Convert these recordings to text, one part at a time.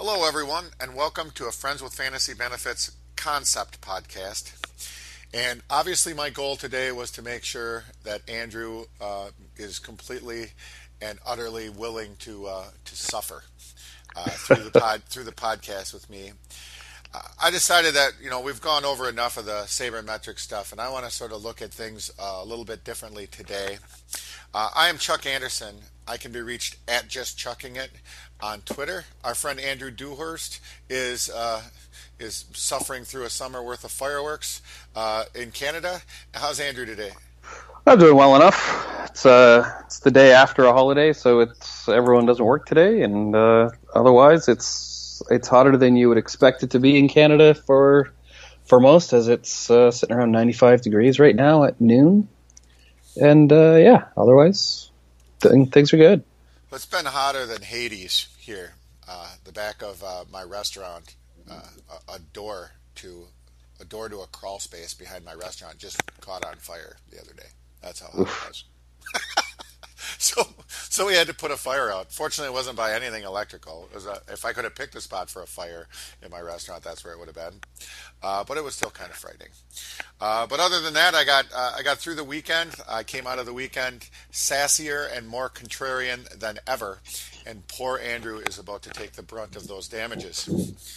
Hello, everyone, and welcome to a Friends with Fantasy Benefits concept podcast. And obviously, my goal today was to make sure that Andrew is completely and utterly willing to suffer through the podcast with me. I decided that we've gone over enough of the sabermetric stuff, and I want to sort of look at things a little bit differently today. I am Chuck Anderson. I can be reached at Just Chucking It on Twitter. Our friend Andrew Dewhurst is suffering through a summer worth of fireworks in Canada. How's Andrew today? I'm doing well enough. It's the day after a holiday, so everyone doesn't work today, and otherwise it's hotter than you would expect it to be in Canada for most, as it's sitting around 95 degrees right now at noon. And otherwise things are good. It's been hotter than Hades here. The back of my restaurant, a door to a crawl space behind my restaurant just caught on fire the other day. That's how hot it was. So we had to put a fire out. Fortunately, it wasn't by anything electrical. It was if I could have picked a spot for a fire in my restaurant, that's where it would have been. But it was still kind of frightening. But other than that, I got through the weekend. I came out of the weekend sassier and more contrarian than ever. And poor Andrew is about to take the brunt of those damages.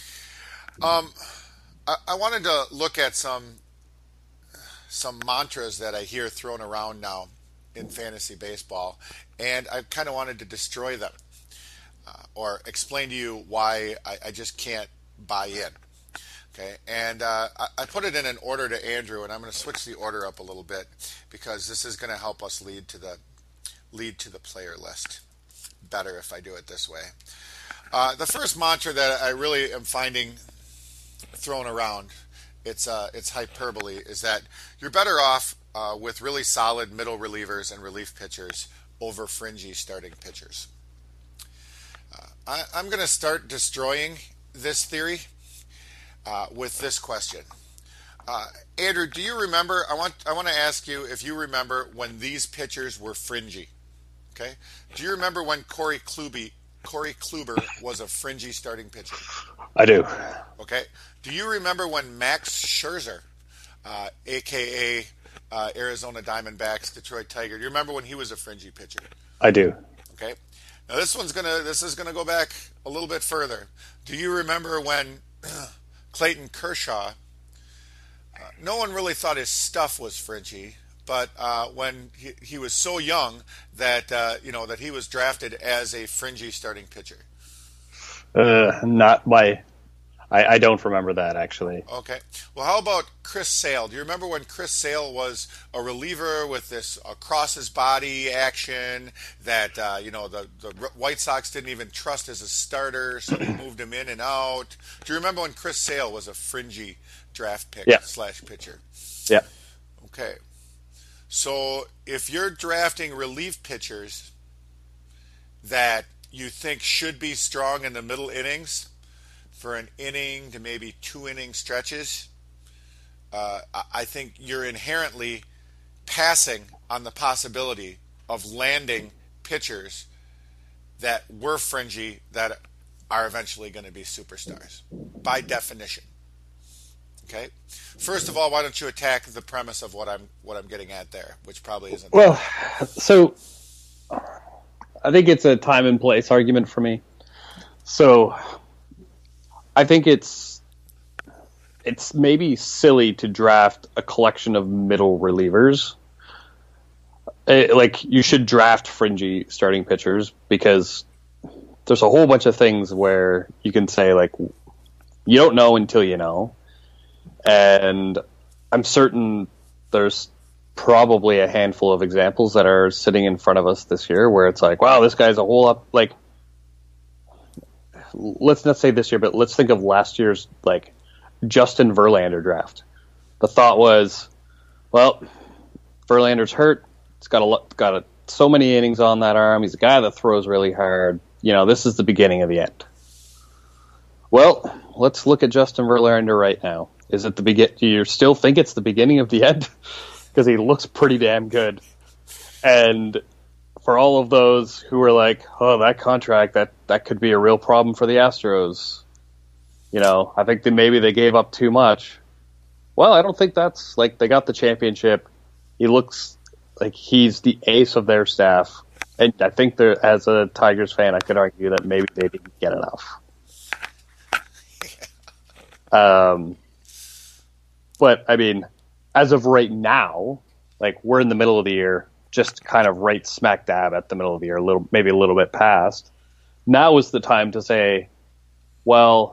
I wanted to look at some mantras that I hear thrown around now in fantasy baseball, and I kind of wanted to destroy them or explain to you why I just can't buy in. Okay, and I put it in an order to Andrew, and I'm going to switch the order up a little bit because this is going to help us lead to the player list better if I do it this way. The first mantra that I really am finding thrown around, it's hyperbole, is that you're better off with really solid middle relievers and relief pitchers over fringy starting pitchers. I'm going to start destroying this theory with this question. Andrew, do you remember? I want to ask you if you remember when these pitchers were fringy. Okay, do you remember when Corey Kluber was a fringy starting pitcher? I do. Okay, do you remember when Max Scherzer, aka Arizona Diamondbacks, Detroit Tiger, do you remember when he was a fringy pitcher? I do. Okay, now this is gonna go back a little bit further. Do you remember when Clayton Kershaw? No one really thought his stuff was fringy, but when he was so young that that he was drafted as a fringy starting pitcher. I don't remember that, actually. Okay. Well, how about Chris Sale? Do you remember when Chris Sale was a reliever with this across his body action that the White Sox didn't even trust as a starter, so they moved him in and out? Do you remember when Chris Sale was a fringy draft pick / pitcher? Yeah. Okay. So if you're drafting relief pitchers that you think should be strong in the middle innings, for an inning to maybe 2 inning stretches, I think you're inherently passing on the possibility of landing pitchers that were fringy that are eventually going to be superstars, by definition. Okay. First of all, why don't you attack the premise of what I'm getting at there, which probably isn't. Well, so I think it's a time and place argument for me. So I think it's maybe silly to draft a collection of middle relievers. Like, you should draft fringy starting pitchers because there's a whole bunch of things where you can say, like, you don't know until you know. And I'm certain there's probably a handful of examples that are sitting in front of us this year where it's like, wow, this guy's a whole up, like, let's not say this year, but let's think of last year's, like, Justin Verlander draft. The thought was, well, Verlander's hurt. He's got so many innings on that arm. He's a guy that throws really hard. This is the beginning of the end. Well, let's look at Justin Verlander right now. Is it do you still think it's the beginning of the end? Because he looks pretty damn good. And for all of those who were like, oh, that contract, that could be a real problem for the Astros. I think that maybe they gave up too much. Well, I don't think that's like they got the championship. He looks like he's the ace of their staff. And I think as a Tigers fan, I could argue that maybe they didn't get enough. But I mean, as of right now, like we're in the middle of the year, just kind of right smack dab at the middle of the year, maybe a little bit past. Now is the time to say, well,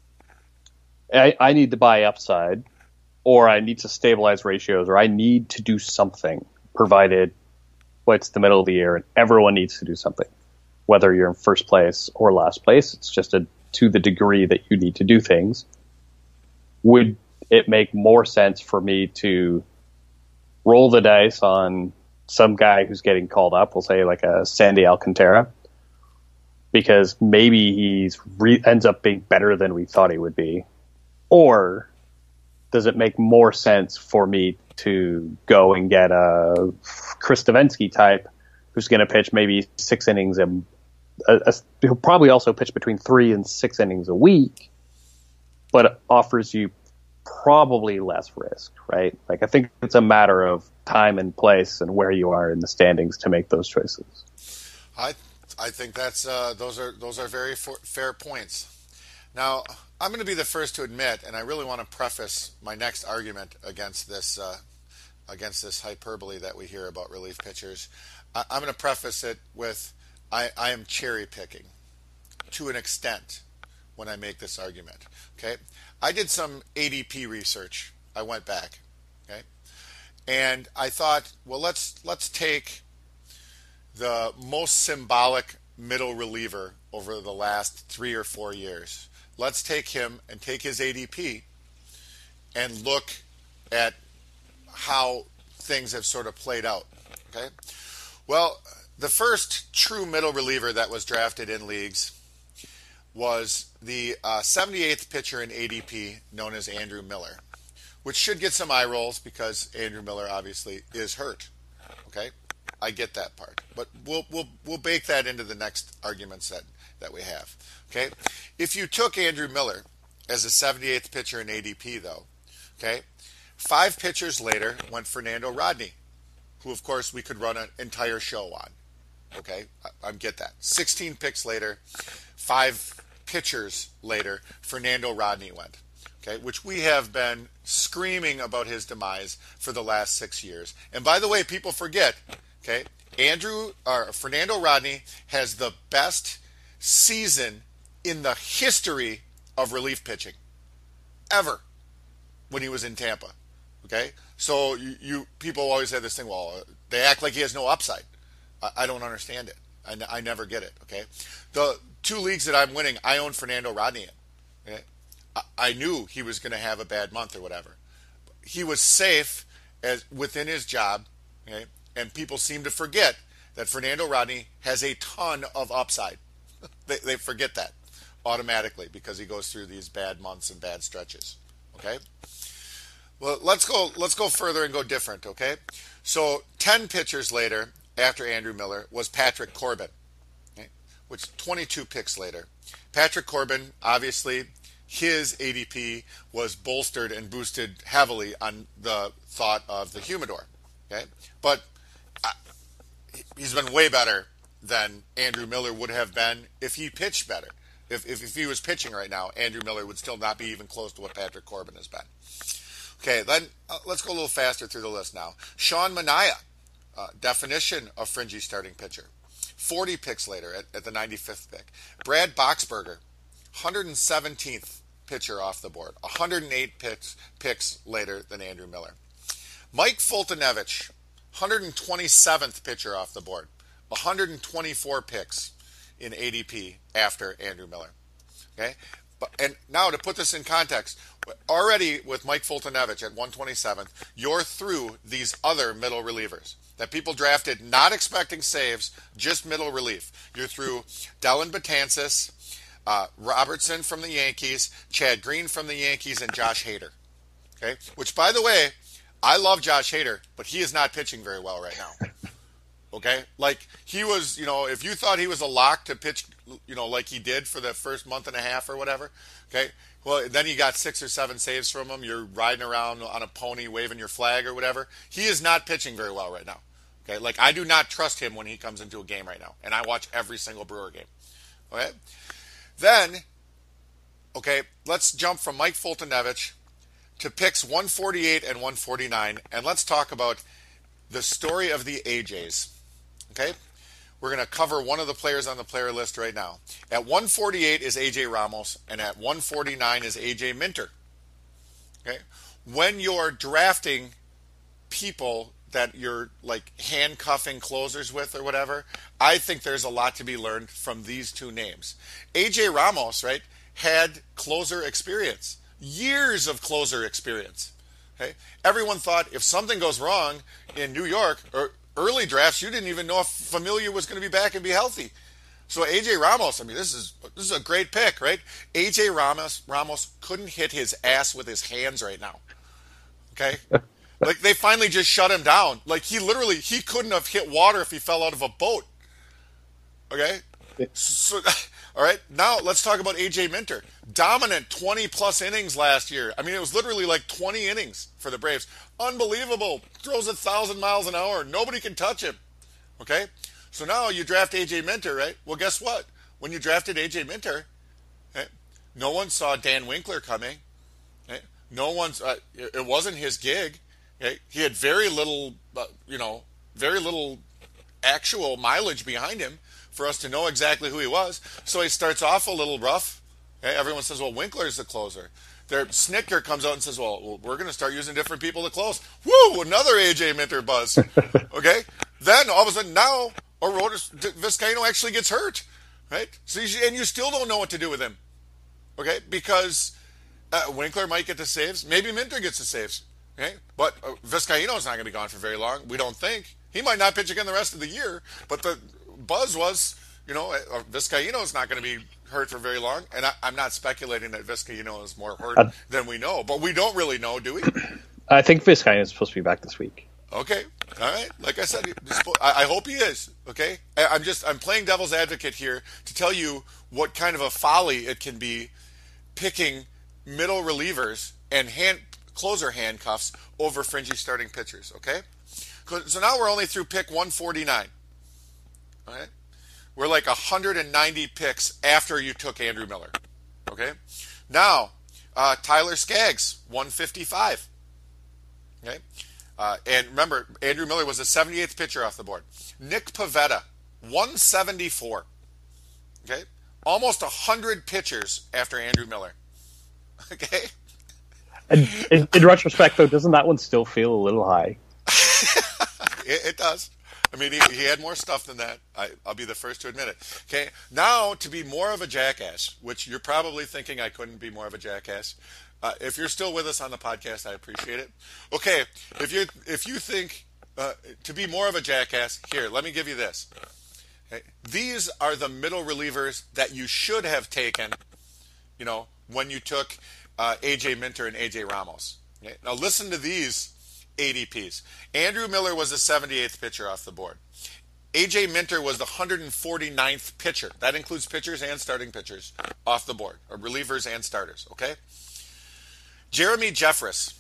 I need to buy upside, or I need to stabilize ratios, or I need to do something, provided it's the middle of the year and everyone needs to do something. Whether you're in first place or last place, it's just to the degree that you need to do things. Would it make more sense for me to roll the dice on some guy who's getting called up, we'll say like a Sandy Alcantara, because maybe he's ends up being better than we thought he would be? Or does it make more sense for me to go and get a Chris Davinsky type who's going to pitch maybe 6 innings and he'll probably also pitch between 3 and 6 innings a week, but offers you probably less risk, right? Like I think it's a matter of time and place and where you are in the standings to make those choices. I think that's those are very fair points. Now, I'm going to be the first to admit, and I really want to preface my next argument against this hyperbole that we hear about relief pitchers. I'm going to preface it with I am cherry picking to an extent when I make this argument. Okay, I did some ADP research. I went back, okay, and I thought, well, let's take the most symbolic middle reliever over the last 3 or 4 years. Let's take him and take his ADP and look at how things have sort of played out. Okay. Well, the first true middle reliever that was drafted in leagues was the 78th pitcher in ADP known as Andrew Miller, which should get some eye rolls because Andrew Miller obviously is hurt. Okay. I get that part, but we'll bake that into the next arguments that we have. Okay, if you took Andrew Miller as a 78th pitcher in ADP, though, okay, 5 pitchers later went Fernando Rodney, who of course we could run an entire show on. Okay, I get that. 16 picks later, 5 pitchers later, Fernando Rodney went. Okay, which we have been screaming about his demise for the last 6 years. And by the way, people forget. Okay, Fernando Rodney has the best season in the history of relief pitching ever when he was in Tampa. Okay, so you people always have this thing. Well, they act like he has no upside. I don't understand it. I never get it. Okay, the 2 leagues that I'm winning, I own Fernando Rodney in. Okay, I knew he was going to have a bad month or whatever. He was safe within his job. Okay. And people seem to forget that Fernando Rodney has a ton of upside. They forget that automatically because he goes through these bad months and bad stretches. Okay? Well, let's go further and go different, okay? So 10 pitchers later, after Andrew Miller, was Patrick Corbin, okay? Which 22 picks later. Patrick Corbin, obviously, his ADP was bolstered and boosted heavily on the thought of the humidor, okay? But he's been way better than Andrew Miller would have been if he pitched better. If he was pitching right now, Andrew Miller would still not be even close to what Patrick Corbin has been. Okay, then let's go a little faster through the list now. Sean Manaea, definition of fringy starting pitcher. 40 picks later at the 95th pick. Brad Boxberger, 117th pitcher off the board. 108 picks later than Andrew Miller. Mike Fultonevich, 127th pitcher off the board. 124 picks in ADP after Andrew Miller. Okay? And now to put this in context, already with Mike Fultonevich at 127th, you're through these other middle relievers that people drafted not expecting saves, just middle relief. You're through Dellin Betances, Robertson from the Yankees, Chad Green from the Yankees, and Josh Hader. Okay? Which, by the way, I love Josh Hader, but he is not pitching very well right now. Okay, like he was, if you thought he was a lock to pitch, like he did for the first month and a half or whatever, okay, well, then you got 6 or 7 saves from him. You're riding around on a pony waving your flag or whatever. He is not pitching very well right now. Okay, like I do not trust him when he comes into a game right now, and I watch every single Brewer game. Okay, then, okay, let's jump from Mike Foltynewicz to picks 148 and 149, and let's talk about the story of the AJs. Okay, we're going to cover one of the players on the player list right now. At 148 is AJ Ramos, and at 149 is AJ Minter. Okay, when you're drafting people that you're like handcuffing closers with or whatever, I think there's a lot to be learned from these two names. AJ Ramos, right, had closer experience, years of closer experience. Okay, everyone thought if something goes wrong in New York or early drafts, you didn't even know if Familia was going to be back and be healthy. So AJ Ramos, I mean, this is a great pick, right? AJ Ramos couldn't hit his ass with his hands right now. Okay, like they finally just shut him down. Like he couldn't have hit water if he fell out of a boat. Okay, so all right, now let's talk about AJ Minter. Dominant 20-plus innings last year. I mean, it was literally like 20 innings for the Braves. Unbelievable. Throws 1,000 miles an hour. Nobody can touch him. Okay? So now you draft AJ Minter, right? Well, guess what? When you drafted AJ Minter, okay, no one saw Dan Winkler coming. Okay? It wasn't his gig. Okay? He had very little actual mileage behind him for us to know exactly who he was. So he starts off a little rough. Okay? Everyone says, well, Winkler's the closer. Snicker comes out and says, well, we're going to start using different people to close. Woo! Another AJ Minter buzz. Okay? Then, all of a sudden, now, Arodys Vizcaino actually gets hurt. Right? So and you still don't know what to do with him. Okay? Because Winkler might get the saves. Maybe Minter gets the saves. Okay? But Vizcaino's not going to be gone for very long. We don't think. He might not pitch again the rest of the year. But the buzz was, Vizcaino's not going to be hurt for very long, and I'm not speculating that Vizcaino is more hurt than we know, but we don't really know, do we? I think Vizcaino is supposed to be back this week. Okay, all right. Like I said, I hope he is. Okay, I'm playing devil's advocate here to tell you what kind of a folly it can be picking middle relievers and closer handcuffs over fringy starting pitchers. Okay, so now we're only through pick 149. All right. We're like 190 picks after you took Andrew Miller. Okay? Now, Tyler Skaggs, 155. Okay? And remember, Andrew Miller was the 78th pitcher off the board. Nick Pivetta, 174. Okay? Almost 100 pitchers after Andrew Miller. Okay? And in retrospect, though, doesn't that one still feel a little high? It does. I mean, he had more stuff than that. I'll be the first to admit it. Okay, now to be more of a jackass, which you're probably thinking I couldn't be more of a jackass. If you're still with us on the podcast, I appreciate it. Okay, if you think to be more of a jackass, here, let me give you this. Okay? These are the middle relievers that you should have taken, when you took AJ Minter and AJ Ramos. Okay? Now listen to these ADPs. Andrew Miller was the 78th pitcher off the board. AJ Minter was the 149th pitcher. That includes pitchers and starting pitchers off the board, or relievers and starters, okay? Jeremy Jeffress,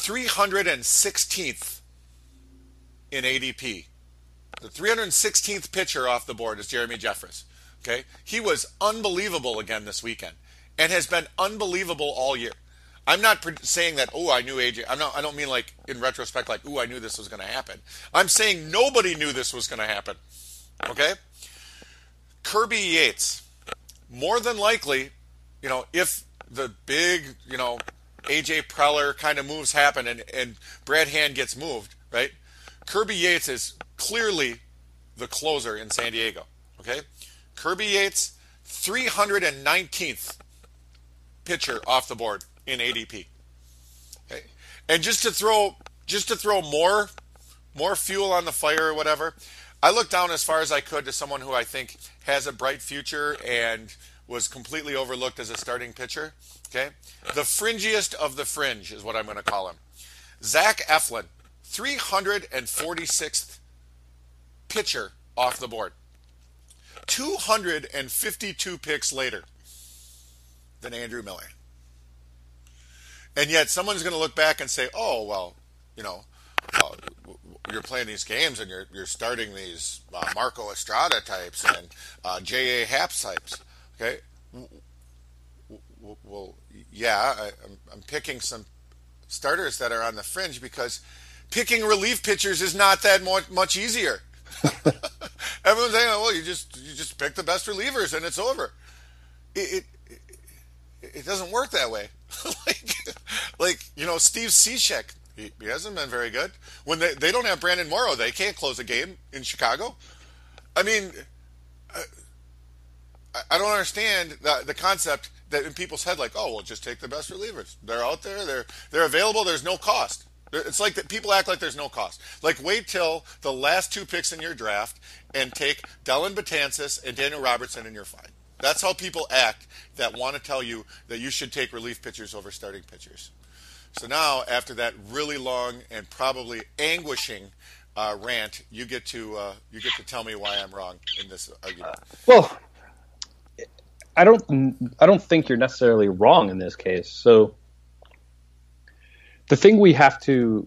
316th in ADP. The 316th pitcher off the board is Jeremy Jeffress, okay? He was unbelievable again this weekend and has been unbelievable all year. I'm not saying that, I knew AJ. I don't mean like in retrospect, like, I knew this was going to happen. I'm saying nobody knew this was going to happen. Okay? Kirby Yates. More than likely, if the big, AJ Preller kind of moves happen and Brad Hand gets moved, right? Kirby Yates is clearly the closer in San Diego. Okay? Kirby Yates, 319th pitcher off the board in ADP. Okay? And just to throw more fuel on the fire or whatever, I looked down as far as I could to someone who I think has a bright future and was completely overlooked as a starting pitcher. Okay? The fringiest of the fringe is what I'm going to call him. Zach Eflin, 346th pitcher off the board. 252 picks later than Andrew Miller. And yet someone's going to look back and say, oh, well, you're playing these games and you're starting these Marco Estrada types and J.A. Happ types. Okay? Well, yeah, I'm picking some starters that are on the fringe because picking relief pitchers is not that much easier. Everyone's saying, well, you just pick the best relievers and it's over. It doesn't work that way. Steve Cishek, he hasn't been very good. When they don't have Brandon Morrow, they can't close a game in Chicago. I mean, I don't understand the concept that in people's head, like, oh, well, just take the best relievers. They're out there. They're available. There's no cost. It's like that people act like there's no cost. Like, wait till the last two picks in your draft and take Dellin Betances and Daniel Robertson and you're fine. That's how people act that want to tell you that you should take relief pitchers over starting pitchers. So now, after that really long and probably anguishing rant, you get to tell me why I'm wrong in this argument. Well, I don't think you're necessarily wrong in this case. So the thing we have to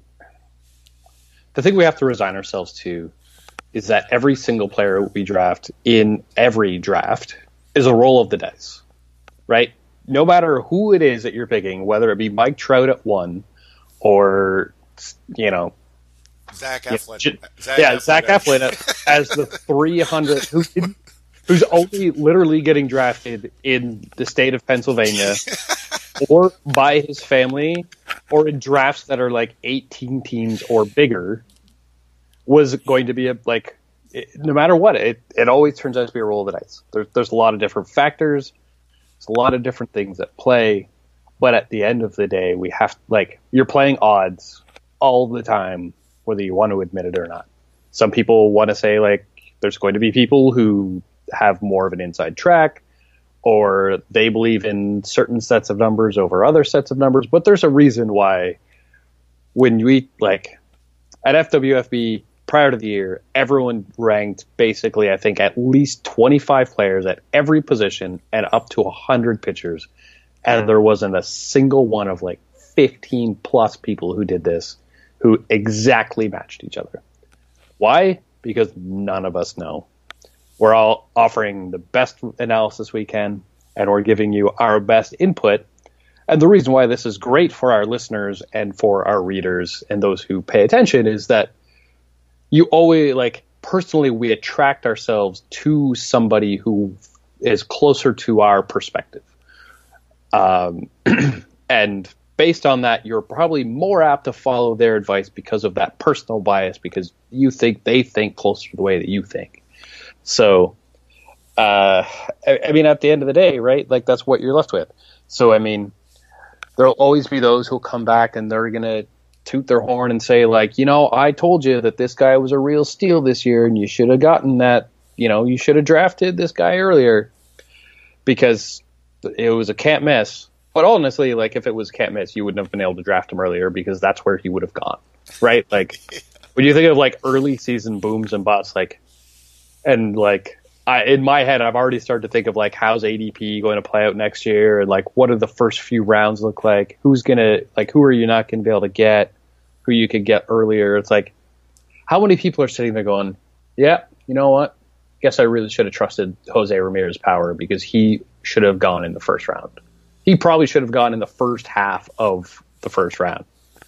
resign ourselves to is that every single player we draft in every draft is a roll of the dice, right? No matter who it is that you're picking, whether it be Mike Trout at 1 or, Zach Eflin. Zach Eflin as the 300, who's only literally getting drafted in the state of Pennsylvania or by his family or in drafts that are like 18 teams or bigger, was going to be no matter what, it always turns out to be a roll of the dice. There's a lot of different factors. There's a lot of different things at play. But at the end of the day, we have, you're playing odds all the time, whether you want to admit it or not. Some people want to say, there's going to be people who have more of an inside track, or they believe in certain sets of numbers over other sets of numbers. But there's a reason why when we, at FWFB, prior to the year, everyone ranked basically, I think, at least 25 players at every position and up to 100 pitchers. And there wasn't a single one of 15 plus people who did this who exactly matched each other. Why? Because none of us know. We're all offering the best analysis we can, and we're giving you our best input. And the reason why this is great for our listeners and for our readers and those who pay attention is that you always, personally, we attract ourselves to somebody who is closer to our perspective. And based on that, you're probably more apt to follow their advice because of that personal bias, because you think they think closer to the way that you think. So, at the end of the day, right, that's what you're left with. So, there'll always be those who'll come back and they're going to toot their horn and say, I told you that this guy was a real steal this year and you should have gotten that, you should have drafted this guy earlier because it was a can't miss. But honestly, if it was can't miss, you wouldn't have been able to draft him earlier because that's where he would have gone, right? When you think of early season booms and busts, in my head, I've already started to think of how's ADP going to play out next year, and what do the first few rounds look like? Who's gonna who are you not going to be able to get? Who you could get earlier? It's how many people are sitting there going, yeah, you know what? Guess I really should have trusted Jose Ramirez power because he should have gone in the first round. He probably should have gone in the first half of the first round.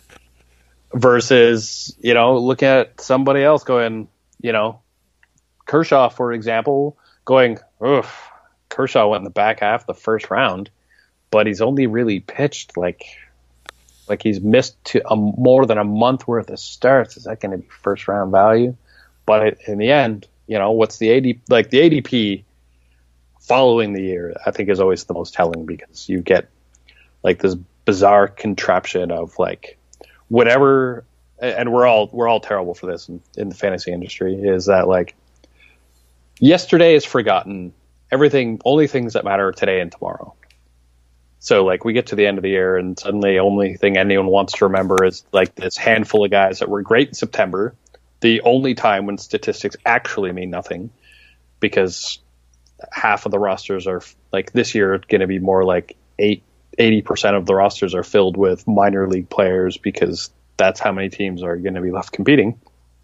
Versus, looking at somebody else going, Kershaw, for example, going, Kershaw went in the back half of the first round, but he's only really pitched he's missed more than a month worth of starts. Is that going to be first round value? But in the end, what's the ADP? The ADP following the year, I think, is always the most telling because you get this bizarre contraption of whatever. And we're all terrible for this in the fantasy industry. Is that yesterday is forgotten. Only things that matter are today and tomorrow. So we get to the end of the year and suddenly the only thing anyone wants to remember is this handful of guys that were great in September the only time when statistics actually mean nothing, because half of the rosters are like this year going to be more like 80% of the rosters are filled with minor league players, because that's how many teams are going to be left competing.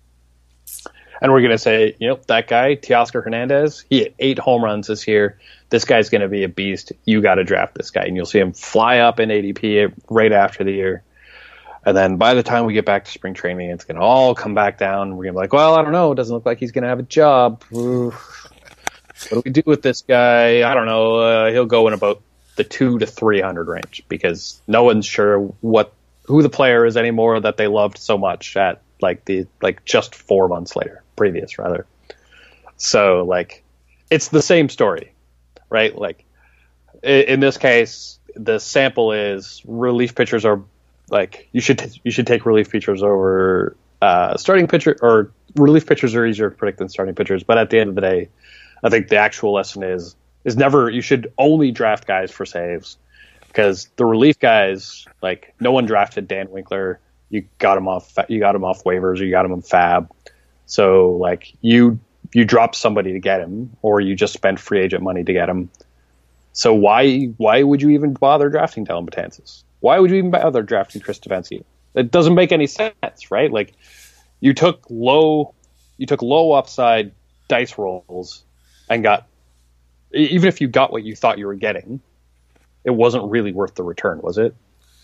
And we're going to say, that guy, Teoscar Hernandez, he hit 8 home runs this year. This guy's going to be a beast. You got to draft this guy. And you'll see him fly up in ADP right after the year. And then by the time we get back to spring training, it's going to all come back down. We're going to be like, well, I don't know. It doesn't look like he's going to have a job. What do we do with this guy? I don't know. He'll go in about the 200 to 300 range, because no one's sure who the player is anymore that they loved so much at just 4 months previous. So it's the same story, right? Like in this case, the sample is relief pitchers are you should take relief pitchers over starting pitcher, or relief pitchers are easier to predict than starting pitchers. But at the end of the day, I think the actual lesson is never, you should only draft guys for saves, because the relief guys, no one drafted Dan Winkler. You got him off waivers, or you got him in FAB. So you dropped somebody to get him, or you just spent free agent money to get him. So why would you even bother drafting Dellin Betances? Why would you even bother drafting Chris Devenski? It doesn't make any sense, right? You took low upside dice rolls and got, even if you got what you thought you were getting, it wasn't really worth the return, was it?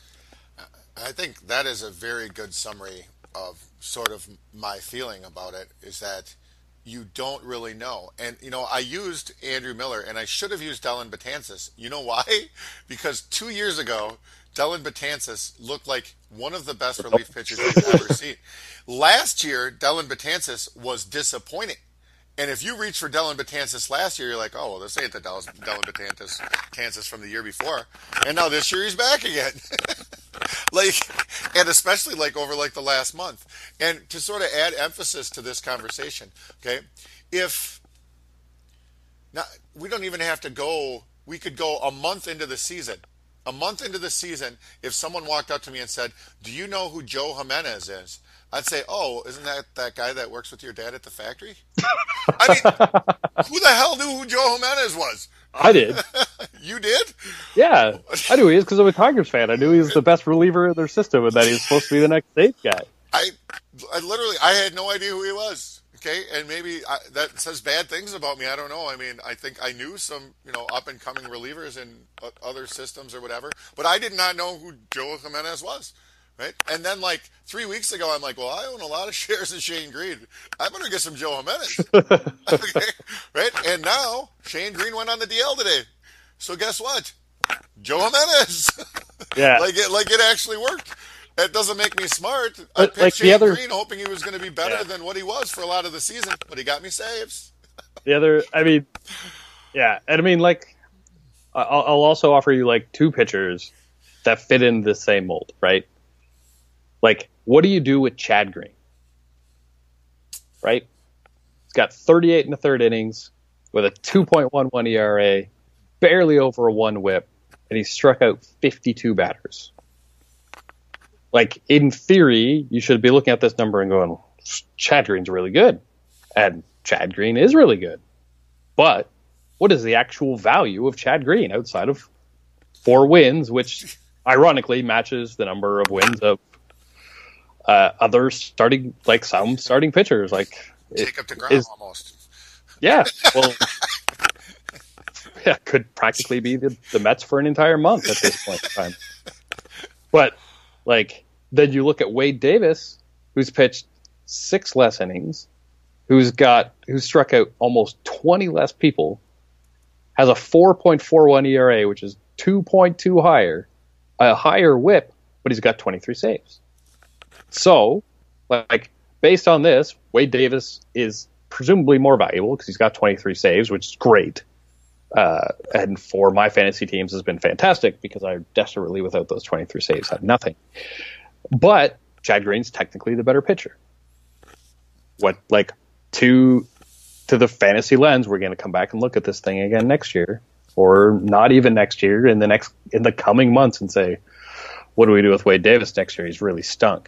I think that is a very good summary of sort of my feeling about it, is that you don't really know. And, I used Andrew Miller, and I should have used Dellin Betances. You know why? Because 2 years ago, Dellin Betances looked like one of the best relief pitchers we've ever seen. Last year, Dellin Betances was disappointing. And if you reach for Dellin Betances last year, you're like, oh, well, this ain't the Dellin Betances from the year before. And now this year he's back again. And especially over the last month. And to sort of add emphasis to this conversation, okay, we don't even have to go, we could go a month into the season. A month into the season, if someone walked up to me and said, do you know who Joe Jimenez is? I'd say, oh, isn't that guy that works with your dad at the factory? I mean, who the hell knew who Joe Jimenez was? I did. You did? Yeah, I knew he is, because I'm a Tigers fan. I knew he was the best reliever in their system, and that he was supposed to be the next safe guy. I had no idea who he was. Okay, and maybe that says bad things about me. I don't know. I mean, I think I knew some, up and coming relievers in other systems or whatever, but I did not know who Joe Jimenez was. Right? And then 3 weeks ago, I'm like, well, I own a lot of shares in Shane Green. I better get some Joe Jimenez. Okay, right? And now Shane Green went on the DL today. So guess what? Joe Jimenez. Yeah. It actually worked. It doesn't make me smart. I picked Shane Green hoping he was going to be better than what he was for a lot of the season, but he got me saves. And I mean, I'll also offer you 2 pitchers that fit in the same mold, right? What do you do with Chad Green? Right? He's got 38 in the third innings with a 2.11 ERA, barely over a 1 whip, and he struck out 52 batters. In theory, you should be looking at this number and going, Chad Green's really good. And Chad Green is really good. But what is the actual value of Chad Green outside of 4 wins, which ironically matches the number of wins of other starting, some starting pitchers, Jacob deGrom almost. Yeah, well, could practically be the Mets for an entire month at this point in time. But then you look at Wade Davis, who's pitched 6 less innings, who's struck out almost 20 less people, has a 4.41 ERA, which is 2.2 higher, a higher whip, but he's got 23 saves. So, based on this, Wade Davis is presumably more valuable because he's got 23 saves, which is great. And for my fantasy teams has been fantastic because I desperately, without those 23 saves, had nothing. But Chad Green's technically the better pitcher. To the fantasy lens, we're going to come back and look at this thing again next year, or not even next year, in the coming months, and say, what do we do with Wade Davis next year? He's really stunk.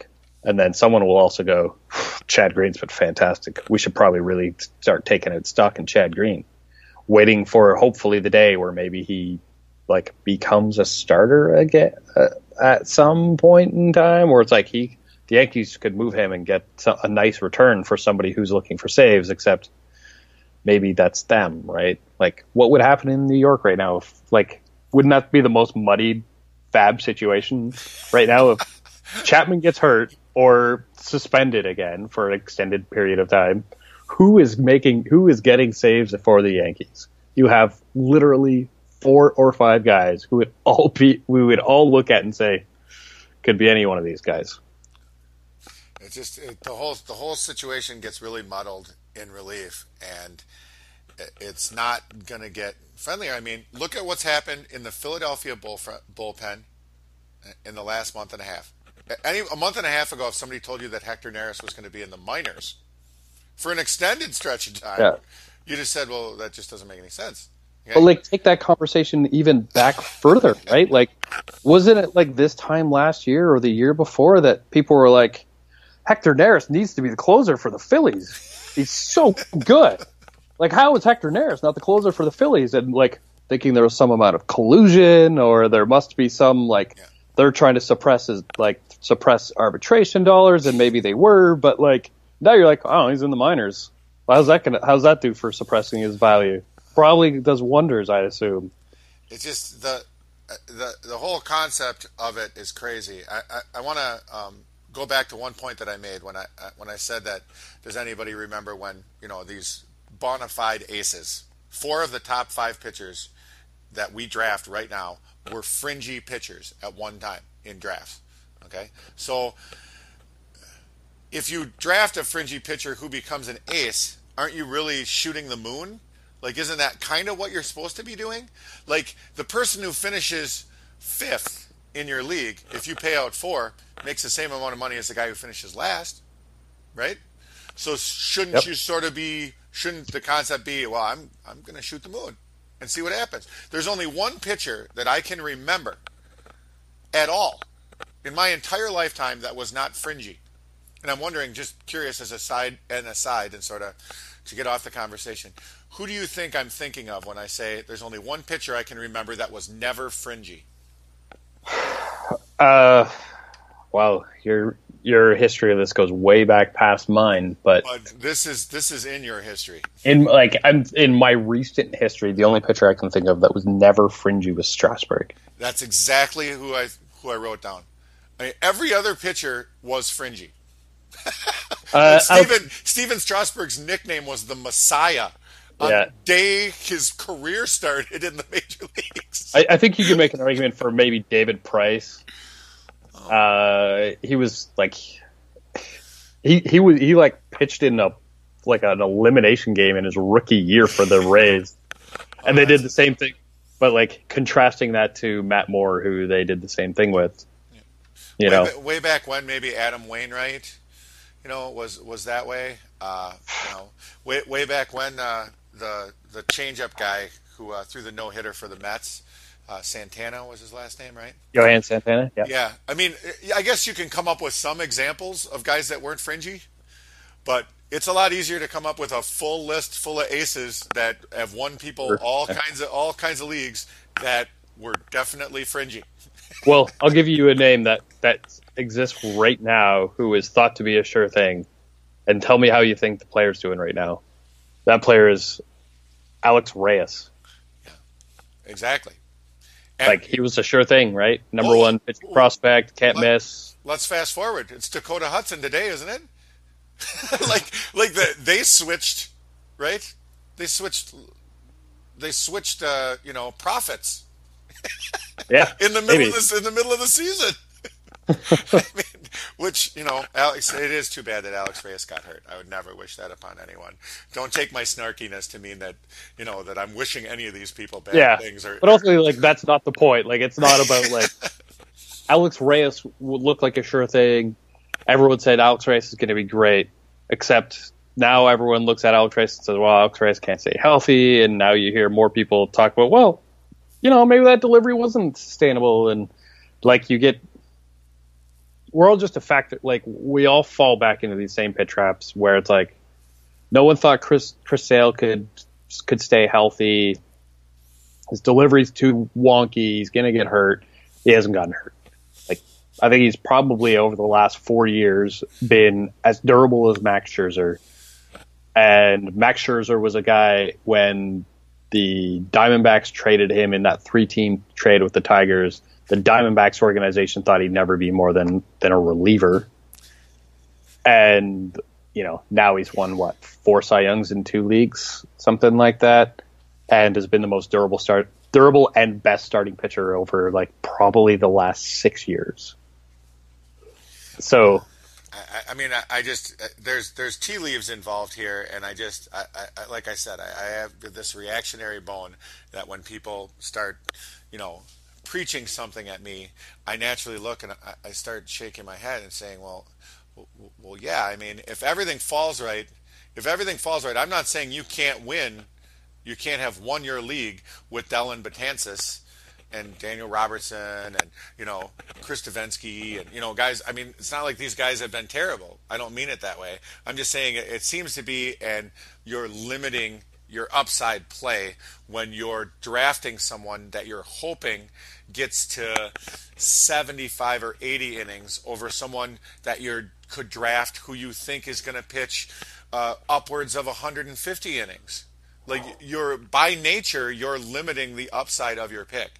And then someone will also go, Chad Green's been fantastic. We should probably really start taking a stock in Chad Green, waiting for hopefully the day where maybe he like becomes a starter again at some point in time, where it's like the Yankees could move him and get a nice return for somebody who's looking for saves, except maybe that's them, right? Like, what would happen in New York right now? If, like, wouldn't that be the most muddied Fab situation right now if Chapman gets hurt or suspended again for an extended period of time? Who is getting saves for the Yankees? You have literally 4 or 5 guys who we would all look at and say could be any one of these guys. It's just the whole situation gets really muddled in relief, and it's not going to get friendlier. I mean, look at what's happened in the Philadelphia bullpen in the last month and a half. A month and a half ago, if somebody told you that Hector Neris was going to be in the minors for an extended stretch of time, you just said, well, that just doesn't make any sense. Okay? But, like, take that conversation even back further, right? Like, wasn't it like this time last year or the year before that people were like, Hector Neris needs to be the closer for the Phillies. He's so good. Like, how is Hector Neris not the closer for the Phillies? And, like, thinking there was some amount of collusion, or there must be some, like, they're trying to suppress arbitration dollars, and maybe they were, but, like, now you're like, oh, he's in the minors. How's that do for suppressing his value? Probably does wonders, I assume. It's just the whole concept of it is crazy. I want to go back to one point that I made when I said that. Does anybody remember when these bona fide aces, 4 of the top 5 pitchers that we draft right now were fringy pitchers at one time in drafts? Okay, so if you draft a fringy pitcher who becomes an ace, aren't you really shooting the moon? Like, isn't that kind of what you're supposed to be doing? Like, the person who finishes 5th in your league, if you pay out 4, makes the same amount of money as the guy who finishes last, right? So shouldn't the concept be, well, I'm going to shoot the moon and see what happens? There's only one pitcher that I can remember at all in my entire lifetime that was not fringy. And I'm wondering, just curious as aside and sort of to get off the conversation, who do you think I'm thinking of when I say there's only one pitcher I can remember that was never fringy? Well, your history of this goes way back past mine, but this is in your history. In my recent history, the only pitcher I can think of that was never fringy was Strasburg. That's exactly who I wrote down. I mean, every other pitcher was fringy. Steven Strasburg's nickname was the Messiah on the day his career started in the major leagues. I think you could make an argument for maybe David Price. He was like he pitched in an elimination game in his rookie year for the Rays, and they did the same thing, but like contrasting that to Matt Moore, who they did the same thing with. Way back when, maybe Adam Wainwright, was that way. Way back when the changeup guy who threw the no-hitter for the Mets, Santana was his last name, right? Johan Santana, yeah. Yeah, I mean, I guess you can come up with some examples of guys that weren't fringy, but it's a lot easier to come up with a full list full of aces that have won people all kinds of leagues that were definitely fringy. Well, I'll give you a name that exists right now who is thought to be a sure thing, and tell me how you think the player's doing right now. That player is Alex Reyes. Yeah, exactly. And like, he was a sure thing, right? Number 1 pitching prospect, can't miss. Let's fast forward. It's Dakota Hudson today, isn't it? They switched, right? They switched profits. Yeah. in the middle of the season. I mean, which, Alex, it is too bad that Alex Reyes got hurt. I would never wish that upon anyone. Don't take my snarkiness to mean that, that I'm wishing any of these people bad things. But also, that's not the point. It's not about, Alex Reyes would look like a sure thing. Everyone said Alex Reyes is going to be great, except now everyone looks at Alex Reyes and says, well, Alex Reyes can't stay healthy, and now you hear more people talk about, well, maybe that delivery wasn't sustainable, and, you get we're all just a factor. Like, we all fall back into these same pit traps where it's like, no one thought Chris Sale could stay healthy. His delivery's too wonky. He's gonna get hurt. He hasn't gotten hurt. Like, I think he's probably over the last 4 years been as durable as Max Scherzer. And Max Scherzer was a guy when the Diamondbacks traded him in that 3-team trade with the Tigers. The Diamondbacks organization thought he'd never be more than a reliever. And, now he's won, 4 Cy Youngs in 2 leagues, something like that, and has been the most durable and best starting pitcher over, probably the last 6 years. So, I just there's tea leaves involved here, and I like I said, I have this reactionary bone that when people start, preaching something at me, I naturally look and I start shaking my head and saying, well, yeah. I mean, if everything falls right, I'm not saying you can't win. You can't have won your league with Dellin Betances and Daniel Robertson and, Chris Davinsky and, guys. I mean, it's not like these guys have been terrible. I don't mean it that way. I'm just saying it seems to be, and you're limiting your upside play when you're drafting someone that you're hoping gets to 75 or 80 innings over someone that you could draft who you think is going to pitch upwards of 150 innings. Like, by nature, you're limiting the upside of your pick.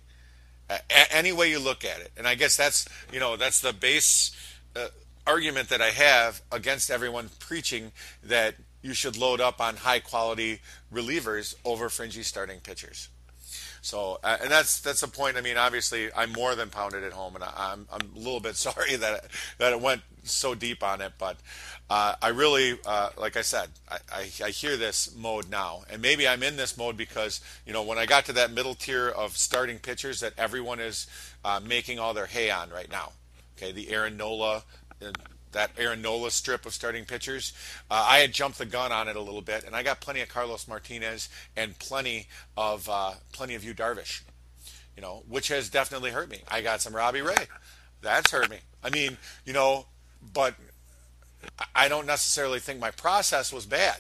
Any way you look at it. And I guess that's the base argument that I have against everyone preaching that you should load up on high quality relievers over fringy starting pitchers. So, and that's a point. I mean, obviously, I more than pounded it home, and I'm a little bit sorry that it went so deep on it. But I really, like I said, I hear this mode now, and maybe I'm in this mode because when I got to that middle tier of starting pitchers that everyone is making all their hay on right now. Okay, the Aaron Nola. That Aaron Nola strip of starting pitchers, I had jumped the gun on it a little bit, and I got plenty of Carlos Martinez and plenty of Yu Darvish, which has definitely hurt me. I got some Robbie Ray, that's hurt me. I mean, but I don't necessarily think my process was bad.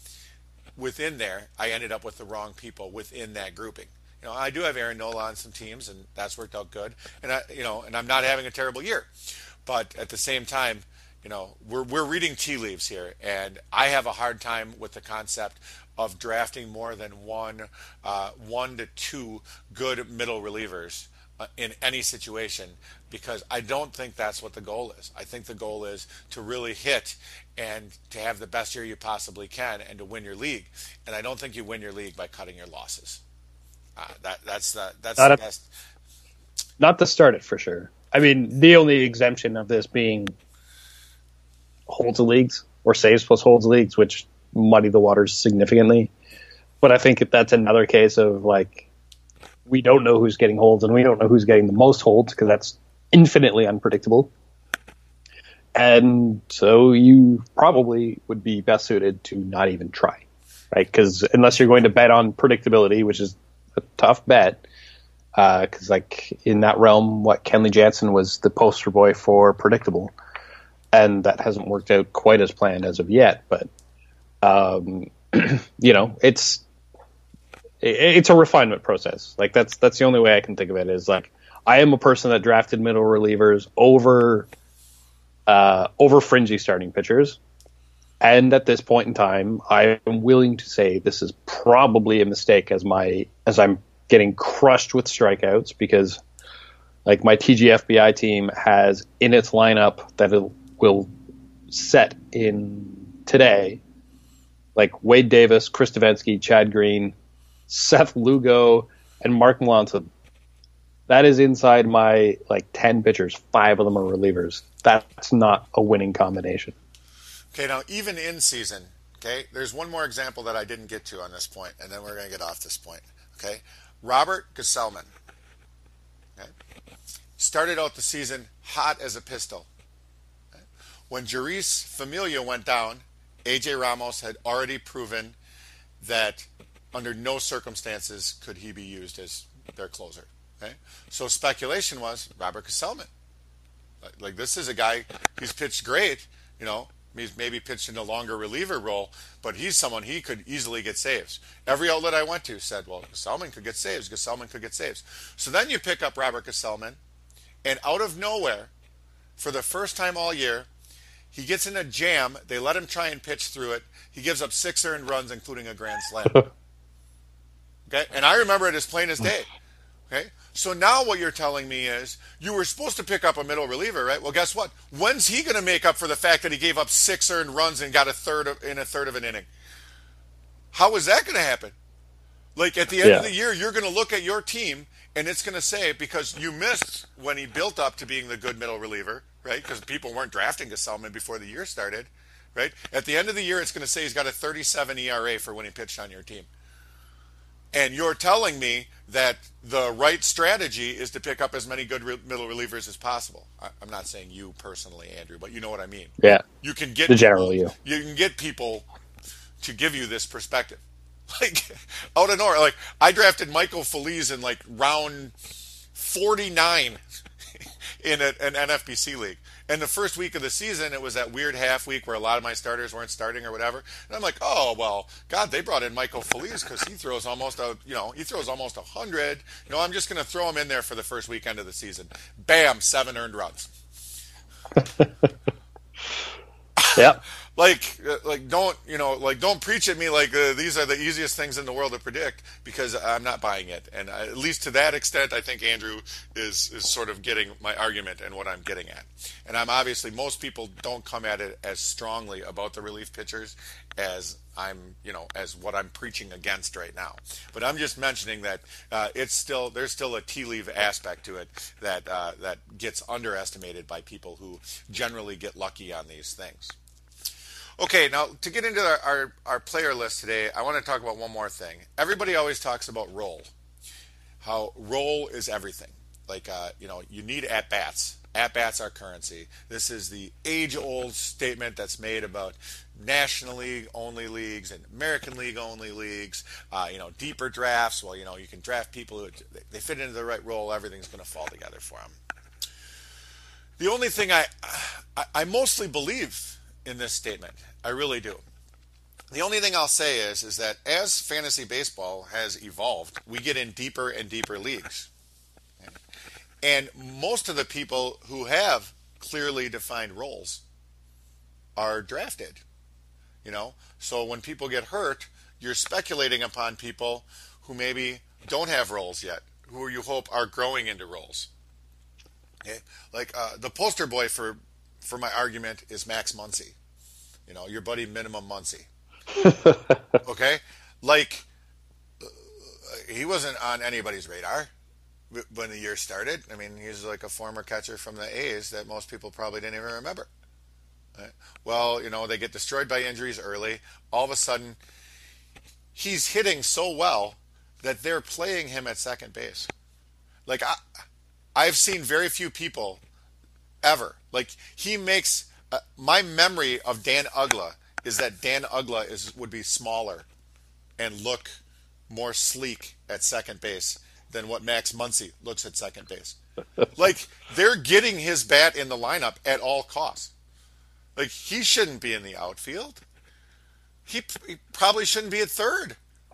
Within there, I ended up with the wrong people within that grouping. I do have Aaron Nola on some teams, and that's worked out good, and and I'm not having a terrible year, but at the same time. We're reading tea leaves here, and I have a hard time with the concept of drafting more than one to two good middle relievers in any situation, because I don't think that's what the goal is. I think the goal is to really hit and to have the best year you possibly can and to win your league. And I don't think you win your league by cutting your losses. That's the best. Not to start it, for sure. I mean, the only exemption of this being holds of leagues or saves plus holds of leagues, which muddy the waters significantly. But I think that's another case of we don't know who's getting holds and we don't know who's getting the most holds because that's infinitely unpredictable. And so you probably would be best suited to not even try, right? Because unless you're going to bet on predictability, which is a tough bet, because in that realm, Kenley Jansen was the poster boy for predictable. And that hasn't worked out quite as planned as of yet, but it's a refinement process. That's the only way I can think of it. Is I am a person that drafted middle relievers over fringy starting pitchers, and at this point in time, I am willing to say this is probably a mistake as I'm getting crushed with strikeouts because my TGFBI team has in its lineup that will set in today, Wade Davis, Chris Davinsky, Chad Green, Seth Lugo, and Mark Melancon. That is inside my 10 pitchers. 5 of them are relievers. That's not a winning combination. Okay, now even in season, there's one more example that I didn't get to on this point, and then we're going to get off this point. Okay, Robert Gesellman. Okay, started out the season hot as a pistol. When Jeurys Familia went down, A.J. Ramos had already proven that under no circumstances could he be used as their closer. Okay? So speculation was Robert Gesellman. Like this is a guy who's pitched great, you know. He's maybe pitched in a longer reliever role, but he's someone he could easily get saves. Every outlet I went to said, well, Gesellman could get saves. Gesellman could get saves. So then you pick up Robert Gesellman, and out of nowhere, for the first time all year, he gets in a jam. They let him try and pitch through it. He gives up 6 earned runs, including a grand slam. Okay, and I remember it as plain as day. Okay, so now what you're telling me is you were supposed to pick up a middle reliever, right? Well, guess what? When's he going to make up for the fact that he gave up 6 earned runs and got a third of an inning? How is that going to happen? Like at the end of the year, you're going to look at your team and it's going to say, because you missed when he built up to being the good middle reliever, right? Because people weren't drafting Gesellman before the year started, right? At the end of the year, it's going to say he's got a 37 ERA for when he pitched on your team. And you're telling me that the right strategy is to pick up as many good middle relievers as possible. I'm not saying you personally, Andrew, but you know what I mean. Yeah. You can get the general you. You can get people to give you this perspective. Like out of nowhere, like I drafted Michael Feliz in like round 49 in an NFBC league. And the first week of the season, it was that weird half week where a lot of my starters weren't starting or whatever. And I'm like, oh, well, God, they brought in Michael Feliz because he throws almost 100. You know, I'm just going to throw him in there for the first weekend of the season. Bam, 7 earned runs. Yep. Don't preach at me like these are the easiest things in the world to predict, because I'm not buying it. And at least to that extent, I think Andrew is sort of getting my argument and what I'm getting at. And I'm obviously, most people don't come at it as strongly about the relief pitchers as as what I'm preaching against right now. But I'm just mentioning that there's still a tea leaf aspect to it that gets underestimated by people who generally get lucky on these things. Okay, now to get into our player list today, I want to talk about one more thing. Everybody always talks about role, how role is everything. Like, you need at-bats. At-bats are currency. This is the age-old statement that's made about National League-only leagues and American League-only leagues. Deeper drafts. Well, you can draft people who they fit into the right role. Everything's going to fall together for them. The only thing I mostly believe in this statement, I really do. The only thing I'll say is that as fantasy baseball has evolved, we get in deeper and deeper leagues. And most of the people who have clearly defined roles are drafted. So when people get hurt, you're speculating upon people who maybe don't have roles yet, who you hope are growing into roles. Okay? Like the poster boy for my argument is Max Muncy. Your buddy Minimum Muncy. Okay? Like, he wasn't on anybody's radar when the year started. I mean, he's like a former catcher from the A's that most people probably didn't even remember. Right? Well, they get destroyed by injuries early. All of a sudden, he's hitting so well that they're playing him at second base. Like, I've seen very few people ever. Like, he makes... my memory of Dan Uggla is that Dan Uggla would be smaller and look more sleek at second base than what Max Muncy looks at second base. Like, they're getting his bat in the lineup at all costs. Like, he shouldn't be in the outfield. He probably shouldn't be at third.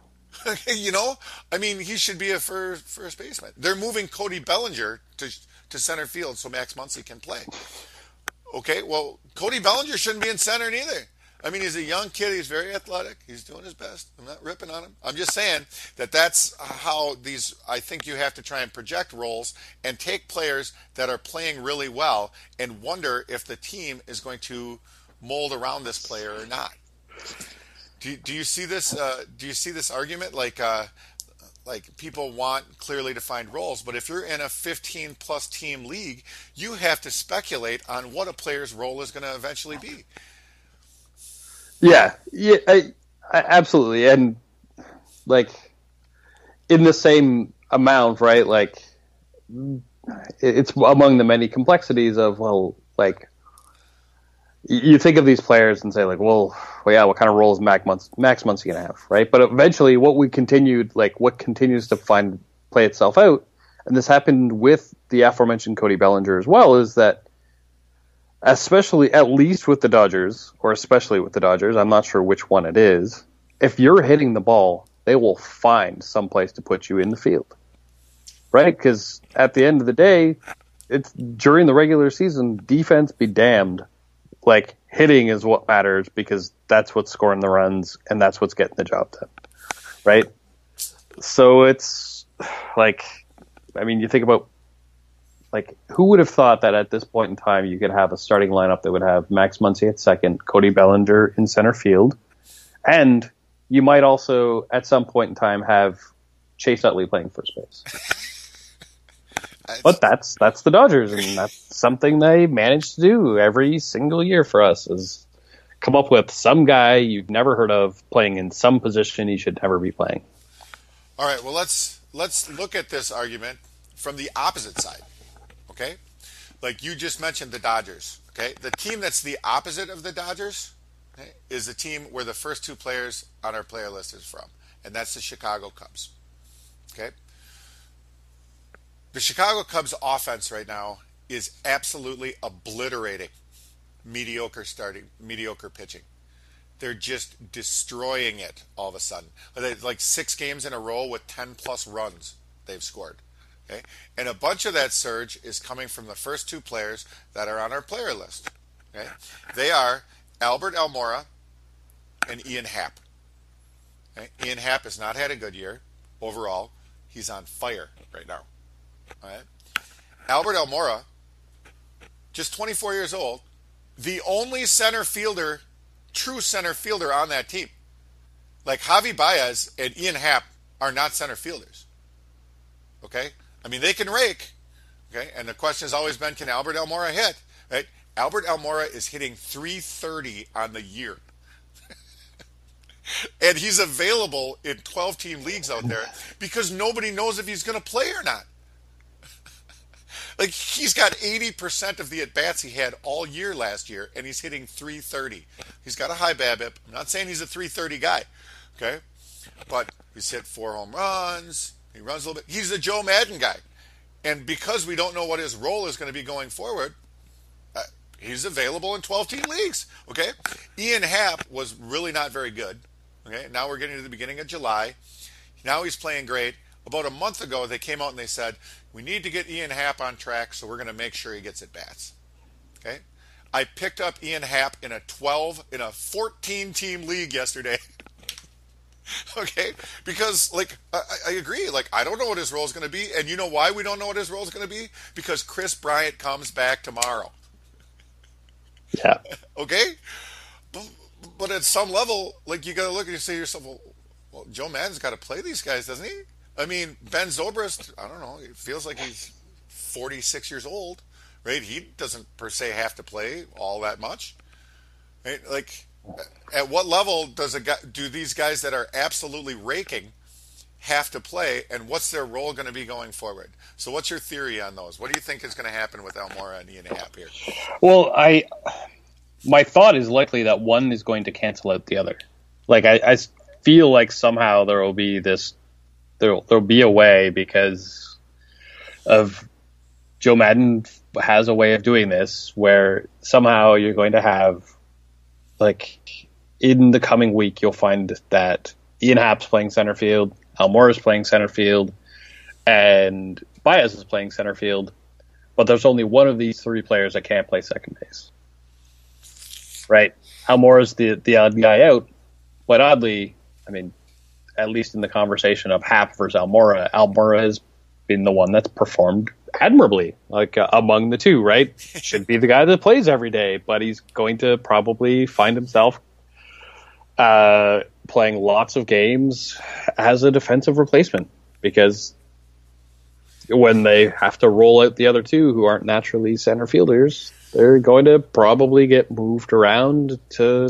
I mean, he should be a first baseman. They're moving Cody Bellinger to center field so Max Muncy can play. Okay, well, Cody Bellinger shouldn't be in center neither. I mean, he's a young kid. He's very athletic. He's doing his best. I'm not ripping on him. I'm just saying that's how I think you have to try and project roles and take players that are playing really well and wonder if the team is going to mold around this player or not. Do you see this? Do you see this argument? Like people want clearly defined roles, but if you're in a 15-plus team league, you have to speculate on what a player's role is going to eventually be. Yeah, I absolutely, and like in the same amount, right? Like it's among the many complexities of you think of these players and say well, yeah, what kind of role is Max Muncy going to have, right? But eventually, what continues to play itself out, and this happened with the aforementioned Cody Bellinger as well, is that especially at least with the Dodgers, or especially with the Dodgers, I'm not sure which one it is. If you're hitting the ball, they will find some place to put you in the field, right? Because at the end of the day, it's during the regular season, defense be damned. Like, hitting is what matters because that's what's scoring the runs and that's what's getting the job done, right? So it's like, I mean, you think about, like, who would have thought that at this point in time you could have a starting lineup that would have Max Muncy at second, Cody Bellinger in center field, and you might also at some point in time have Chase Utley playing first base. But that's the Dodgers, and that's something they manage to do every single year for us, is come up with some guy you've never heard of playing in some position he should never be playing. All right, well, let's look at this argument from the opposite side, okay? Like you just mentioned the Dodgers, okay? The team that's the opposite of the Dodgers, okay, is the team where the first two players on our player list is from, and that's the Chicago Cubs, okay? The Chicago Cubs offense right now is absolutely obliterating mediocre pitching. They're just destroying it all of a sudden. Like 6 games in a row with 10-plus runs they've scored. Okay? And a bunch of that surge is coming from the first two players that are on our player list. Okay? They are Albert Almora and Ian Happ. Okay? Ian Happ has not had a good year overall. He's on fire right now. All right. Albert Almora, just 24 years old, the only true center fielder on that team. Like Javi Baez and Ian Happ are not center fielders. Okay? I mean, they can rake. Okay? And the question has always been, can Albert Almora hit? Right? Albert Almora is hitting .330 on the year. And he's available in 12-team leagues out there because nobody knows if he's going to play or not. Like, he's got 80% of the at-bats he had all year last year, and he's hitting .330. He's got a high BABIP. I'm not saying he's a .330 guy, okay? But he's hit 4 home runs. He runs a little bit. He's a Joe Madden guy. And because we don't know what his role is going to be going forward, he's available in 12-team leagues, okay? Ian Happ was really not very good, okay? Now we're getting to the beginning of July. Now he's playing great. About a month ago, they came out and they said, we need to get Ian Happ on track, so we're going to make sure he gets at bats. Okay? I picked up Ian Happ in a 14-team league yesterday. Okay? Because, like, I agree. Like, I don't know what his role is going to be. And you know why we don't know what his role is going to be? Because Chris Bryant comes back tomorrow. Yeah. Okay? But at some level, like, you got to look and you say to yourself, well, Joe Madden's got to play these guys, doesn't he? I mean, Ben Zobrist, I don't know, it feels like he's 46 years old, right? He doesn't per se have to play all that much, right? Like, at what level do these guys that are absolutely raking have to play, and what's their role going to be going forward? So what's your theory on those? What do you think is going to happen with Almora and Ian Happ here? Well, my thought is likely that one is going to cancel out the other. Like, I feel like somehow there'll be a way, because of Joe Madden has a way of doing this where somehow you're going to have, like, in the coming week, you'll find that Ian Happ's playing center field, Almora's playing center field, and Baez is playing center field, but there's only one of these 3 players that can't play second base. Right? Almora's the odd guy out, but oddly, I mean, at least in the conversation of Happ versus Almora has been the one that's performed admirably, like among the two, right? Should be the guy that plays every day, but he's going to probably find himself playing lots of games as a defensive replacement, because when they have to roll out the other two who aren't naturally center fielders, they're going to probably get moved around to,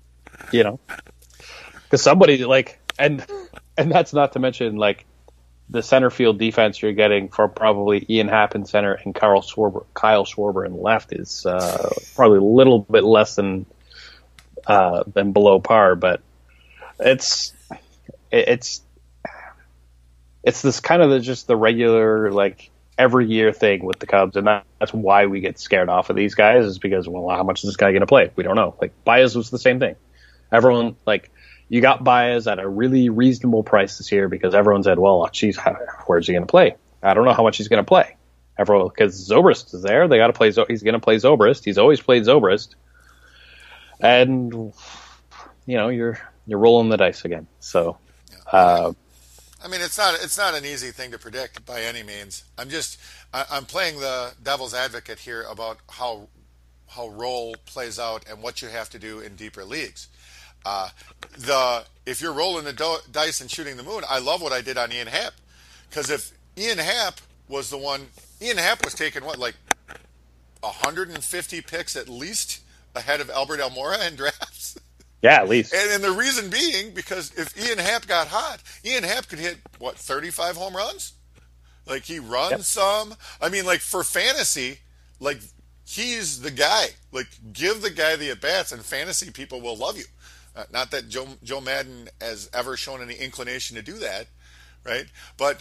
because somebody like, and that's not to mention like the center field defense you're getting for probably Ian Happ in center and Kyle Schwarber in left is probably a little bit less than below par, but it's this kind of just the regular like every year thing with the Cubs, and that's why we get scared off of these guys, is because, well, how much is this guy going to play? We don't know. Like, Baez was the same thing. Everyone, like, you got Baez at a really reasonable price this year because everyone said, well, geez, where's he going to play? I don't know how much he's going to play. Everyone, because Zobrist is there, they got to play. He's going to play Zobrist. He's always played Zobrist, and you're rolling the dice again. So, I mean, it's not an easy thing to predict by any means. I'm playing the devil's advocate here about how roll plays out and what you have to do in deeper leagues. If you're rolling the dice and shooting the moon, I love what I did on Ian Happ, because if Ian Happ was the one, Ian Happ was taking 150 picks at least ahead of Albert Almora in drafts. Yeah, at least. And the reason being, because if Ian Happ got hot, Ian Happ could hit 35 home runs. Like, he runs some. I mean, like, for fantasy, like, he's the guy. Like, give the guy the at bats, and fantasy people will love you. Not that Joe Madden has ever shown any inclination to do that, right? But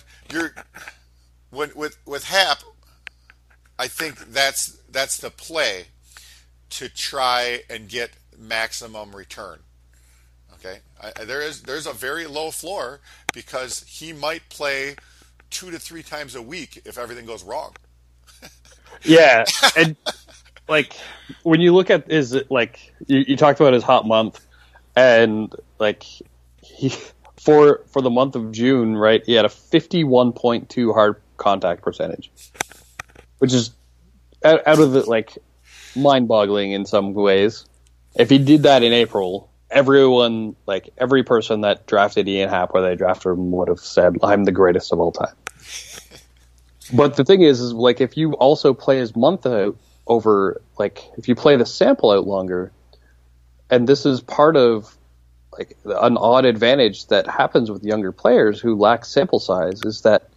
with Happ, I think that's the play to try and get maximum return. Okay, there's a very low floor because he might play 2 to 3 times a week if everything goes wrong. Yeah, and like when you look at you talked about his hot month, and like for the month of June, right? He had a 51.2 hard contact percentage, which is out of the mind-boggling in some ways. If he did that in April, every person that drafted Ian Happ where they drafted him would have said, I'm the greatest of all time. But the thing is if you also play his month out over, if you play the sample out longer, and this is part of an odd advantage that happens with younger players who lack sample size, is that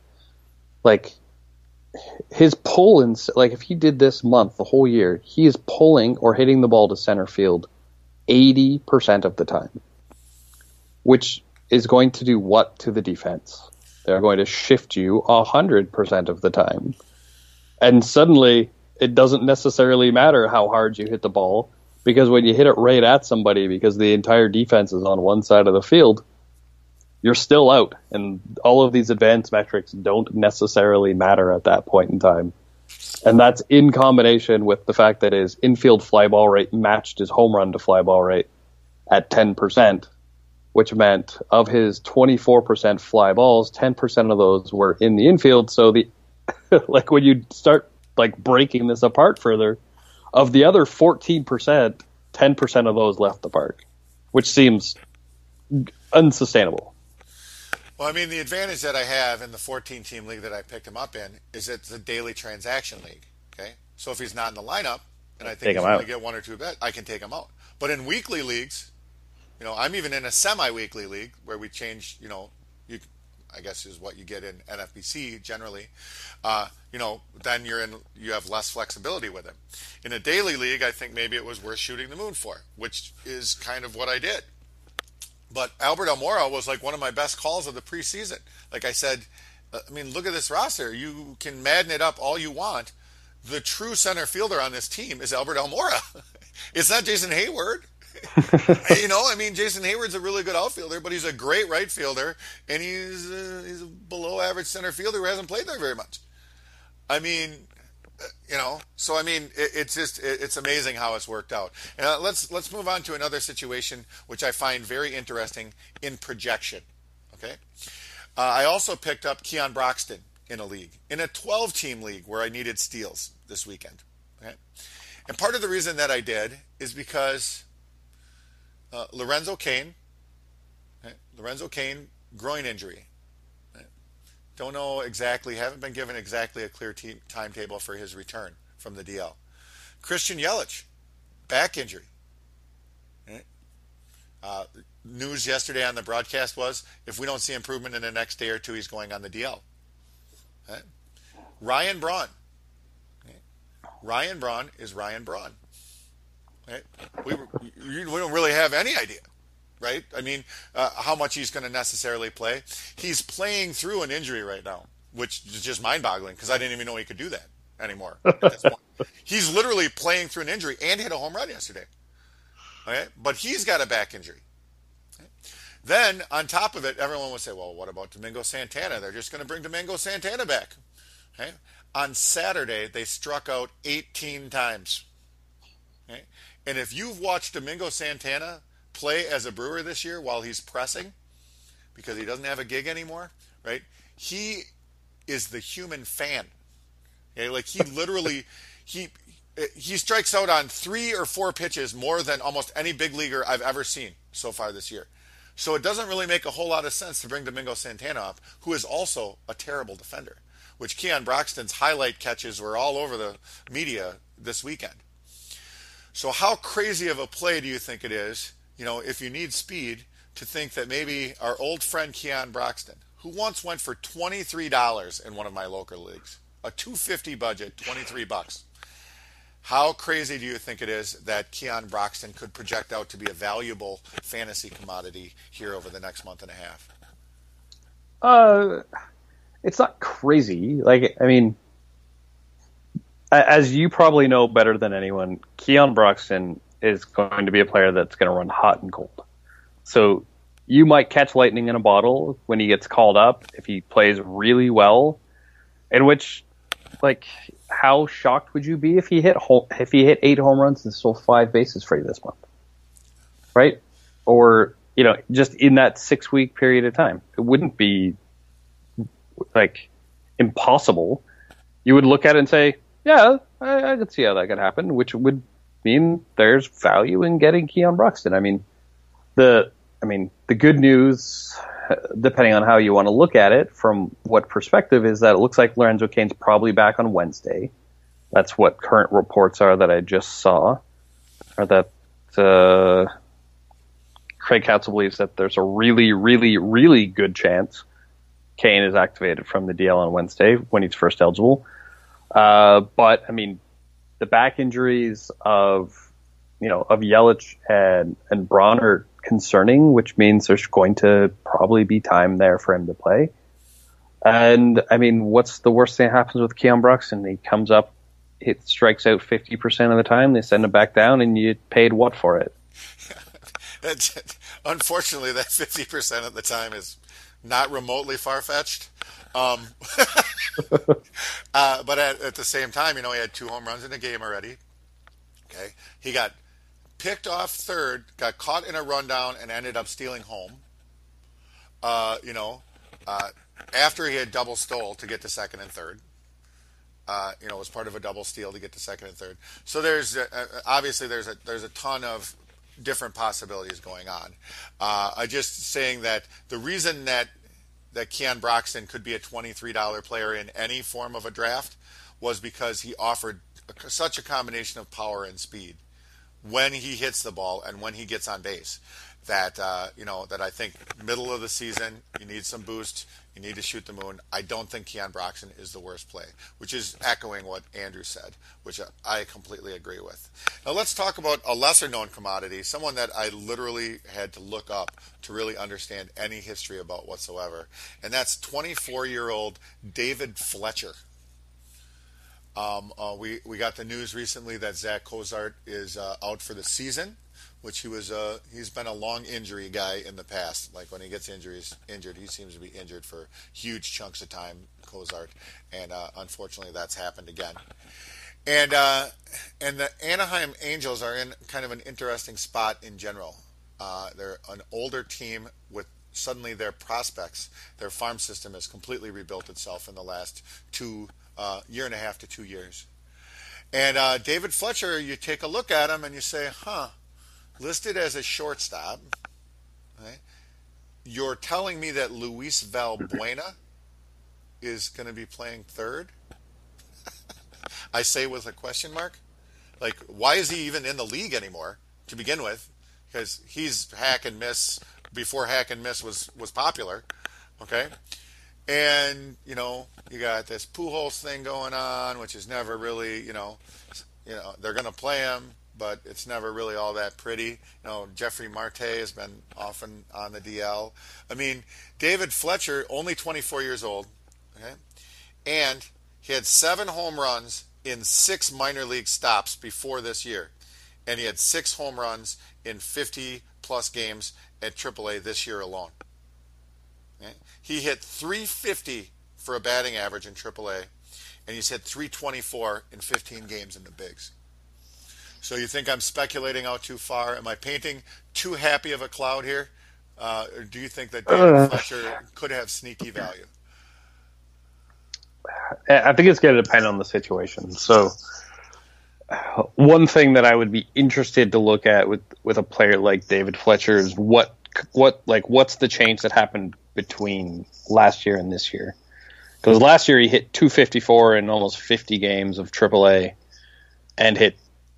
his pull if he did this month the whole year, he is pulling or hitting the ball to center field 80% of the time, which is going to do what to the defense? They're going to shift you 100% of the time, and suddenly it doesn't necessarily matter how hard you hit the ball, because when you hit it right at somebody, because the entire defense is on one side of the field, you're still out, and all of these advanced metrics don't necessarily matter at that point in time. And that's in combination with the fact that his infield fly ball rate matched his home run to fly ball rate at 10%, which meant of his 24% fly balls, 10% of those were in the infield. So when you start breaking this apart further, of the other 14%, 10% of those left the park, which seems unsustainable. Well, I mean, the advantage that I have in the 14-team league that I picked him up in is it's a daily transaction league. Okay, so if he's not in the lineup, and I think he's going to get 1 or 2 bets, I can take him out. But in weekly leagues, I'm even in a semi-weekly league where we change. I guess is what you get in NFBC generally. Then you have less flexibility with him. In a daily league, I think maybe it was worth shooting the moon for, which is kind of what I did. But Albert Almora was one of my best calls of the preseason. Like I said, I mean, look at this roster. You can madden it up all you want. The true center fielder on this team is Albert Almora. It's not Jason Hayward. I mean, Jason Hayward's a really good outfielder, but he's a great right fielder, and he's a below average center fielder who hasn't played there very much. I mean, so I mean, it's amazing how it's worked out. And let's move on to another situation which I find very interesting in projection. Okay, I also picked up Keon Broxton in a league, in a 12-team league where I needed steals this weekend. Okay, and part of the reason that I did is because Lorenzo Cain, groin injury. Don't know exactly, haven't been given exactly a clear timetable for his return from the DL. Christian Yelich, back injury. News yesterday on the broadcast was, if we don't see improvement in the next day or two, he's going on the DL. Ryan Braun. Ryan Braun is Ryan Braun. We don't really have any idea, right? I mean, how much he's going to necessarily play. He's playing through an injury right now. which is just mind-boggling because I didn't even know he could do that anymore at this point. He's literally playing through an injury and hit a home run yesterday. Okay? But he's got a back injury. Okay? Then, on top of it, everyone would say, well, what about Domingo Santana? They're just going to bring Domingo Santana back. Okay? On Saturday, they struck out 18 times. Okay? And if you've watched Domingo Santana play as a Brewer this year while he's pressing, because he doesn't have a gig anymore, right? He is the human fan. Okay? Like he literally, he strikes out on 3 or 4 pitches more than almost any big leaguer I've ever seen so far this year. So it doesn't really make a whole lot of sense to bring Domingo Santana up, who is also a terrible defender, which Keon Broxton's highlight catches were all over the media this weekend. So how crazy of a play do you think it is, if you need speed, to think that maybe our old friend Keon Broxton, who once went for $23 in one of my local leagues, a $250 budget, $23. How crazy do you think it is that Keon Broxton could project out to be a valuable fantasy commodity here over the next month and a half? It's not crazy. As you probably know better than anyone, Keon Broxton is going to be a player that's going to run hot and cold. So you might catch lightning in a bottle when he gets called up if he plays really well. In which, how shocked would you be if he hit 8 home runs and stole 5 bases for you this month, right? Or just in that 6-week period of time, it wouldn't be impossible. You would look at it and say, yeah, I could see how that could happen, which would mean there's value in getting Keon Broxton. The good news, depending on how you want to look at it, from what perspective, is that it looks like Lorenzo Cain's probably back on Wednesday. That's what current reports are that I just saw, or that Craig Counsell believes that there's a really, really, really good chance Cain is activated from the DL on Wednesday when he's first eligible. But the back injuries of Yelich and Braun are concerning, which means there's going to probably be time there for him to play. And what's the worst thing that happens with Keon Broxton? He comes up, strikes out 50% of the time, they send him back down, and you paid what for it? Unfortunately, that 50% of the time is not remotely far-fetched. But at the same time, he had 2 home runs in the game already. Okay, he got picked off third, got caught in a rundown, and ended up stealing home. After he had double stole to get to second and third. It was part of a double steal to get to second and third. So there's obviously there's a ton of different possibilities going on. I'm just saying that the reason that Keon Broxton could be a $23 player in any form of a draft was because he offered such a combination of power and speed when he hits the ball and when he gets on base that that I think middle of the season you need some boost, you need to shoot the moon. I don't think Keon Broxton is the worst play, which is echoing what Andrew said, which I completely agree with. Now let's talk about a lesser known commodity, someone that I literally had to look up to really understand any history about whatsoever, and that's 24-year-old David Fletcher. We got the news recently that Zach Cozart is out for the season, which he's been a long injury guy in the past. Like when he gets injured, he seems to be injured for huge chunks of time, Cozart, and unfortunately that's happened again. And the Anaheim Angels are in kind of an interesting spot in general. They're an older team with suddenly their prospects, their farm system has completely rebuilt itself in the last year and a half to 2 years. And David Fletcher, you take a look at him and you say, listed as a shortstop, right? You're telling me that Luis Valbuena is going to be playing third? I say with a question mark. Like, why is he even in the league anymore to begin with? Because he's hack and miss before hack and miss was popular, okay? And, you got this Pujols thing going on, which is never really, they're going to play him, but it's never really all that pretty. Jeffrey Marte has been often on the DL. David Fletcher, only 24 years old, Okay? And he had 7 home runs in 6 minor league stops before this year. And he had 6 home runs in 50 plus games at AAA this year alone. Okay? He hit 350 for a batting average in AAA, and he's hit 324 in 15 games in the bigs. So you think I'm speculating out too far? Am I painting too happy of a cloud here? Or do you think that David Fletcher could have sneaky value? I think it's going to depend on the situation. So one thing that I would be interested to look at with a player like David Fletcher is what's the change that happened between last year and this year? Because last year he hit 254 in almost 50 games of AAA and hit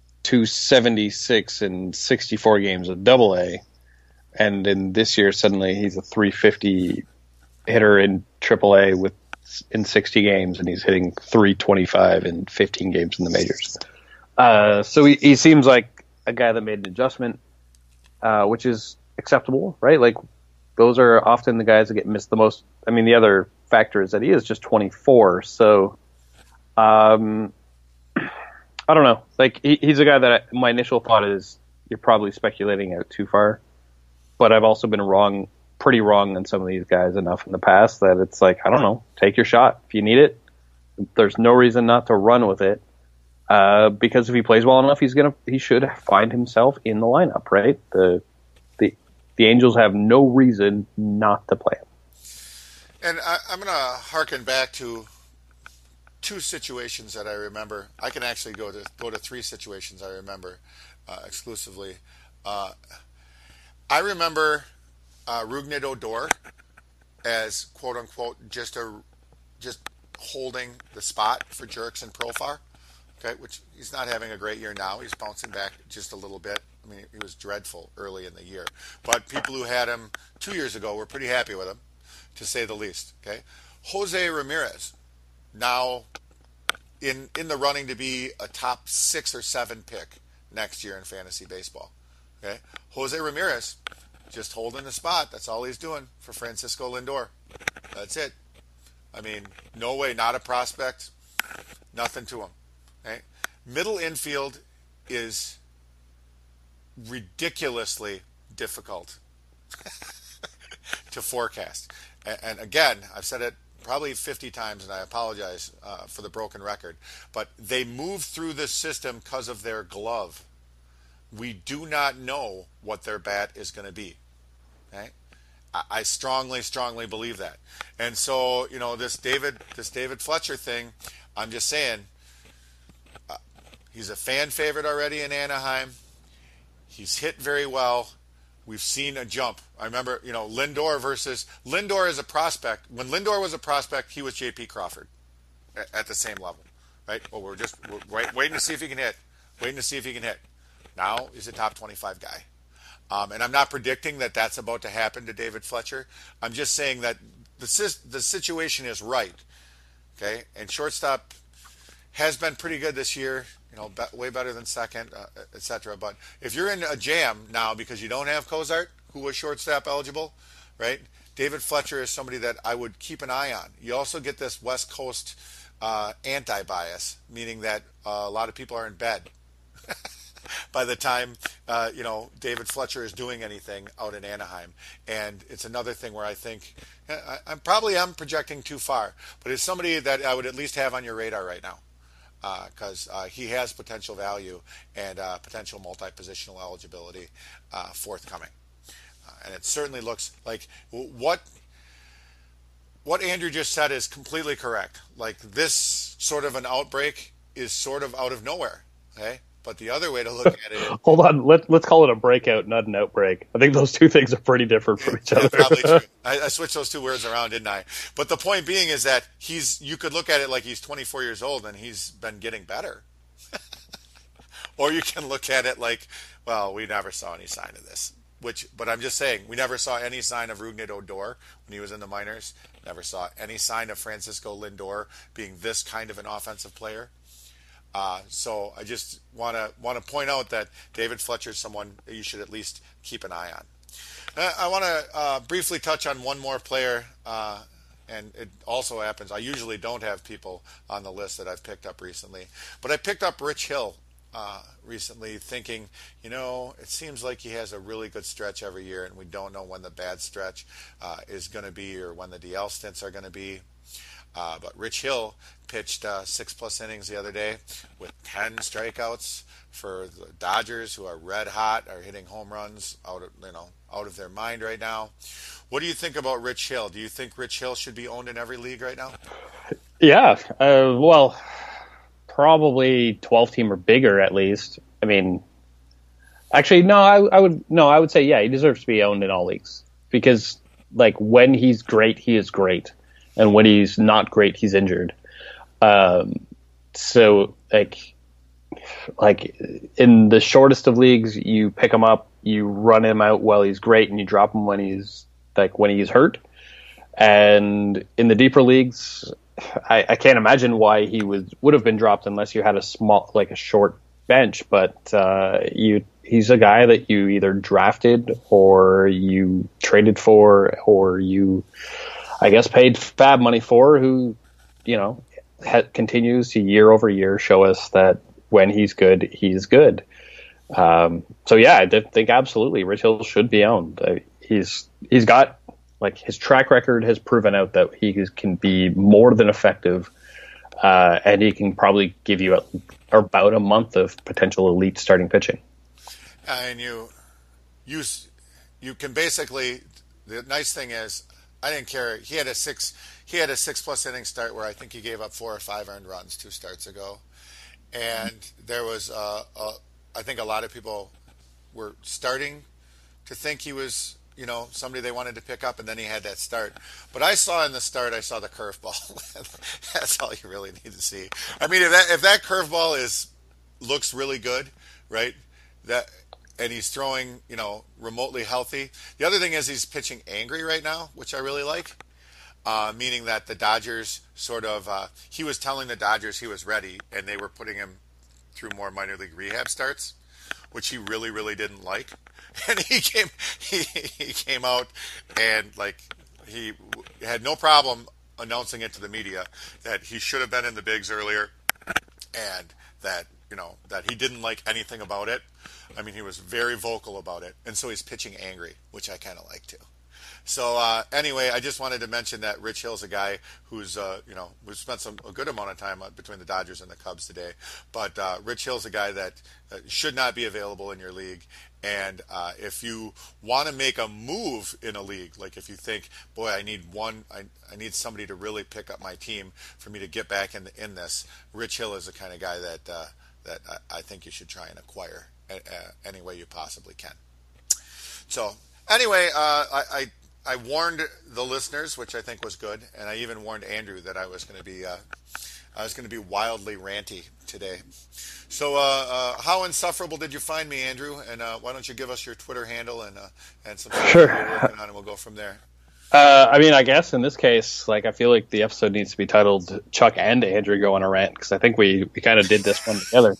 276 in 64 games of AA. And in this year, suddenly he's a 350 hitter in AAA in 60 games, and he's hitting 325 in 15 games in the majors. So he seems like a guy that made an adjustment, which is acceptable, right? Like, those are often the guys that get missed the most. I mean, the other factor is that he is just 24, so I don't know. Like, he's a guy that my initial thought is you're probably speculating out too far, but I've also been pretty wrong on some of these guys enough in the past that it's like, I don't know, take your shot. If you need it, there's no reason not to run with it. Because if he plays well enough, he should find himself in the lineup, right? The Angels have no reason not to play him. And I'm going to harken back to 2 situations that I remember. I can actually go to 3 situations I remember exclusively. I remember Rougned Odor as quote unquote just holding the spot for Jurickson Profar. Okay, which he's not having a great year now. He's bouncing back just a little bit. I mean, he was dreadful early in the year. But people who had him 2 years ago were pretty happy with him, to say the least. Okay, Jose Ramirez, now in the running to be a top 6 or 7 pick next year in fantasy baseball. Okay, Jose Ramirez just holding the spot. That's all he's doing for Francisco Lindor. That's it. I mean, no way, not a prospect, nothing to him. Okay? Middle infield is ridiculously difficult to forecast. And again, I've said it probably 50 times, and I apologize for the broken record, but they move through this system because of their glove. We do not know what their bat is going to be. Okay? I strongly, strongly believe that. And so, this David Fletcher thing, I'm just saying, he's a fan favorite already in Anaheim. He's hit very well. We've seen a jump. I remember, Lindor is a prospect. When Lindor was a prospect, he was J.P. Crawford at the same level, right? Well, we're waiting to see if he can hit. Now he's a top 25 guy. And I'm not predicting that that's about to happen to David Fletcher. I'm just saying that the situation is right. Okay? And shortstop has been pretty good this year, way better than second, etc. But if you're in a jam now because you don't have Cozart, who was shortstop eligible, right? David Fletcher is somebody that I would keep an eye on. You also get this West Coast anti-bias, meaning that a lot of people are in bed by the time David Fletcher is doing anything out in Anaheim. And it's another thing where I think I'm projecting too far, but it's somebody that I would at least have on your radar right now. Because he has potential value and potential multi-positional eligibility forthcoming. And it certainly looks like what Andrew just said is completely correct. Like, this sort of an outbreak is sort of out of nowhere, okay? But the other way to look at it... Hold on, let's call it a breakout, not an outbreak. I think those two things are pretty different from each other. Probably true. I switched those 2 words around, didn't I? But the point being is that you could look at it like he's 24 years old and he's been getting better. Or you can look at it like, well, we never saw any sign of this. But I'm just saying, we never saw any sign of Rougned Odor when he was in the minors. Never saw any sign of Francisco Lindor being this kind of an offensive player. So I just want to point out that David Fletcher is someone that you should at least keep an eye on. I want to briefly touch on one more player, and it also happens. I usually don't have people on the list that I've picked up recently, but I picked up Rich Hill recently, thinking, it seems like he has a really good stretch every year, and we don't know when the bad stretch is going to be or when the DL stints are going to be. But Rich Hill pitched 6+ innings the other day with 10 strikeouts for the Dodgers, who are red hot, are hitting home runs out of their mind right now. What do you think about Rich Hill? Do you think Rich Hill should be owned in every league right now? Yeah, well, probably 12 team or bigger at least. I mean, actually, no, I would say, yeah, he deserves to be owned in all leagues, because like when he's great, he is great. And when he's not great, he's injured. So like in the shortest of leagues, you pick him up, you run him out while he's great, and you drop him when he's hurt. And in the deeper leagues, I can't imagine why he would have been dropped unless you had a short bench. But he's a guy that you either drafted or you traded for or you, I guess, paid fab money for, who, continues to year over year show us that when he's good, he's good. So yeah, I think absolutely Rich Hill should be owned. He's got, like, his track record has proven out that he can be more than effective, and he can probably give you about a month of potential elite starting pitching. And you can basically, the nice thing is, I didn't care. He had a 6+ inning start where I think he gave up 4 or 5 earned runs 2 starts ago, and there was I think a lot of people were starting to think he was somebody they wanted to pick up, and then he had that start. But I saw in the start, I saw the curveball. That's all you really need to see. I mean, if that curveball looks really good, right? And he's throwing, remotely healthy. The other thing is he's pitching angry right now, which I really like, meaning that the Dodgers he was telling the Dodgers he was ready, and they were putting him through more minor league rehab starts, which he really, really didn't like. And he came out and, like, he had no problem announcing it to the media that he should have been in the bigs earlier, and that he didn't like anything about it. I mean, he was very vocal about it, and so he's pitching angry, which I kind of like too. So anyway, I just wanted to mention that Rich Hill's a guy who's we've spent a good amount of time between the Dodgers and the Cubs today, but Rich Hill's a guy that should not be available in your league. And if you want to make a move in a league, like if you think, boy, I need somebody to really pick up my team for me to get back in this, Rich Hill is the kind of guy that I think you should try and acquire any way you possibly can. So anyway, I warned the listeners, which I think was good, and I even warned Andrew that I was going to be wildly ranty today. So how insufferable did you find me, Andrew? And why don't you give us your Twitter handle and some stuff Sure. you're working on, and we'll go from there. I mean, I guess in this case, like, I feel like the episode needs to be titled "Chuck and Andrew Go on a Rant," because I think we kind of did this one together.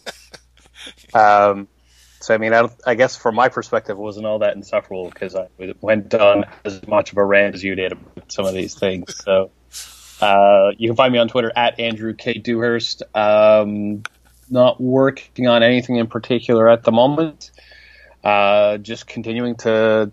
So I mean, I guess from my perspective, it wasn't all that insufferable because I went on as much of a rant as you did about some of these things. So you can find me on Twitter at Andrew K. Dewhurst. Not working on anything in particular at the moment. Just continuing to,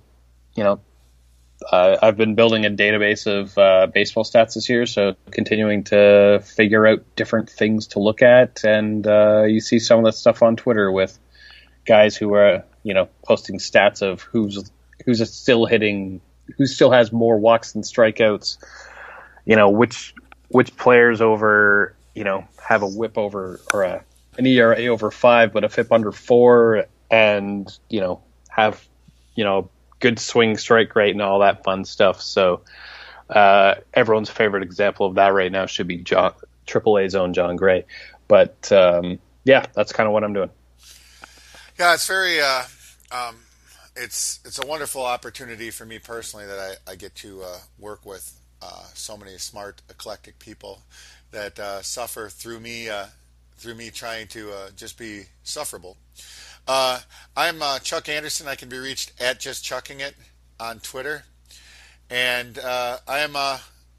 I've been building a database of baseball stats this year, so continuing to figure out different things to look at. And you see some of that stuff on Twitter with guys who are, posting stats of who's still hitting, who still has more walks than strikeouts, which players over, have a whip over or an ERA over 5, but a FIP under 4, and, have, good swing strike rate and all that fun stuff. So everyone's favorite example of that right now should be AAA zone John Gray. But that's kind of what I'm doing. Yeah, it's very it's a wonderful opportunity for me personally that I get to work with so many smart, eclectic people that suffer through me trying to just be sufferable. I'm Chuck Anderson. I can be reached at Just Chucking It on Twitter, and I am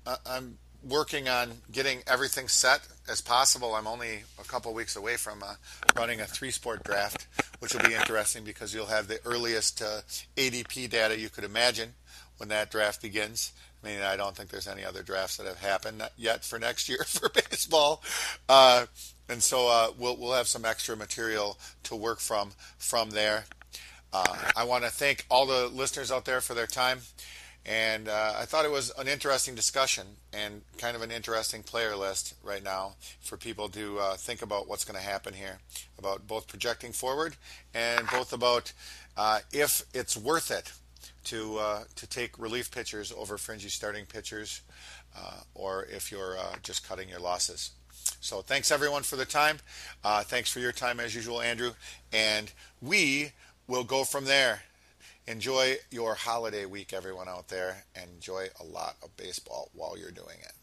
I'm working on getting everything set as possible. I'm only a couple weeks away from running a 3-sport draft, which will be interesting because you'll have the earliest ADP data you could imagine when that draft begins. I mean, I don't think there's any other drafts that have happened yet for next year for baseball, and so we'll have some extra material to work from there. I want to thank all the listeners out there for their time. And I thought it was an interesting discussion and kind of an interesting player list right now for people to think about what's going to happen here, about both projecting forward and both about if it's worth it to take relief pitchers over fringy starting pitchers, or if you're just cutting your losses. So thanks everyone for the time. Thanks for your time as usual, Andrew. And we will go from there. Enjoy your holiday week, everyone out there, and enjoy a lot of baseball while you're doing it.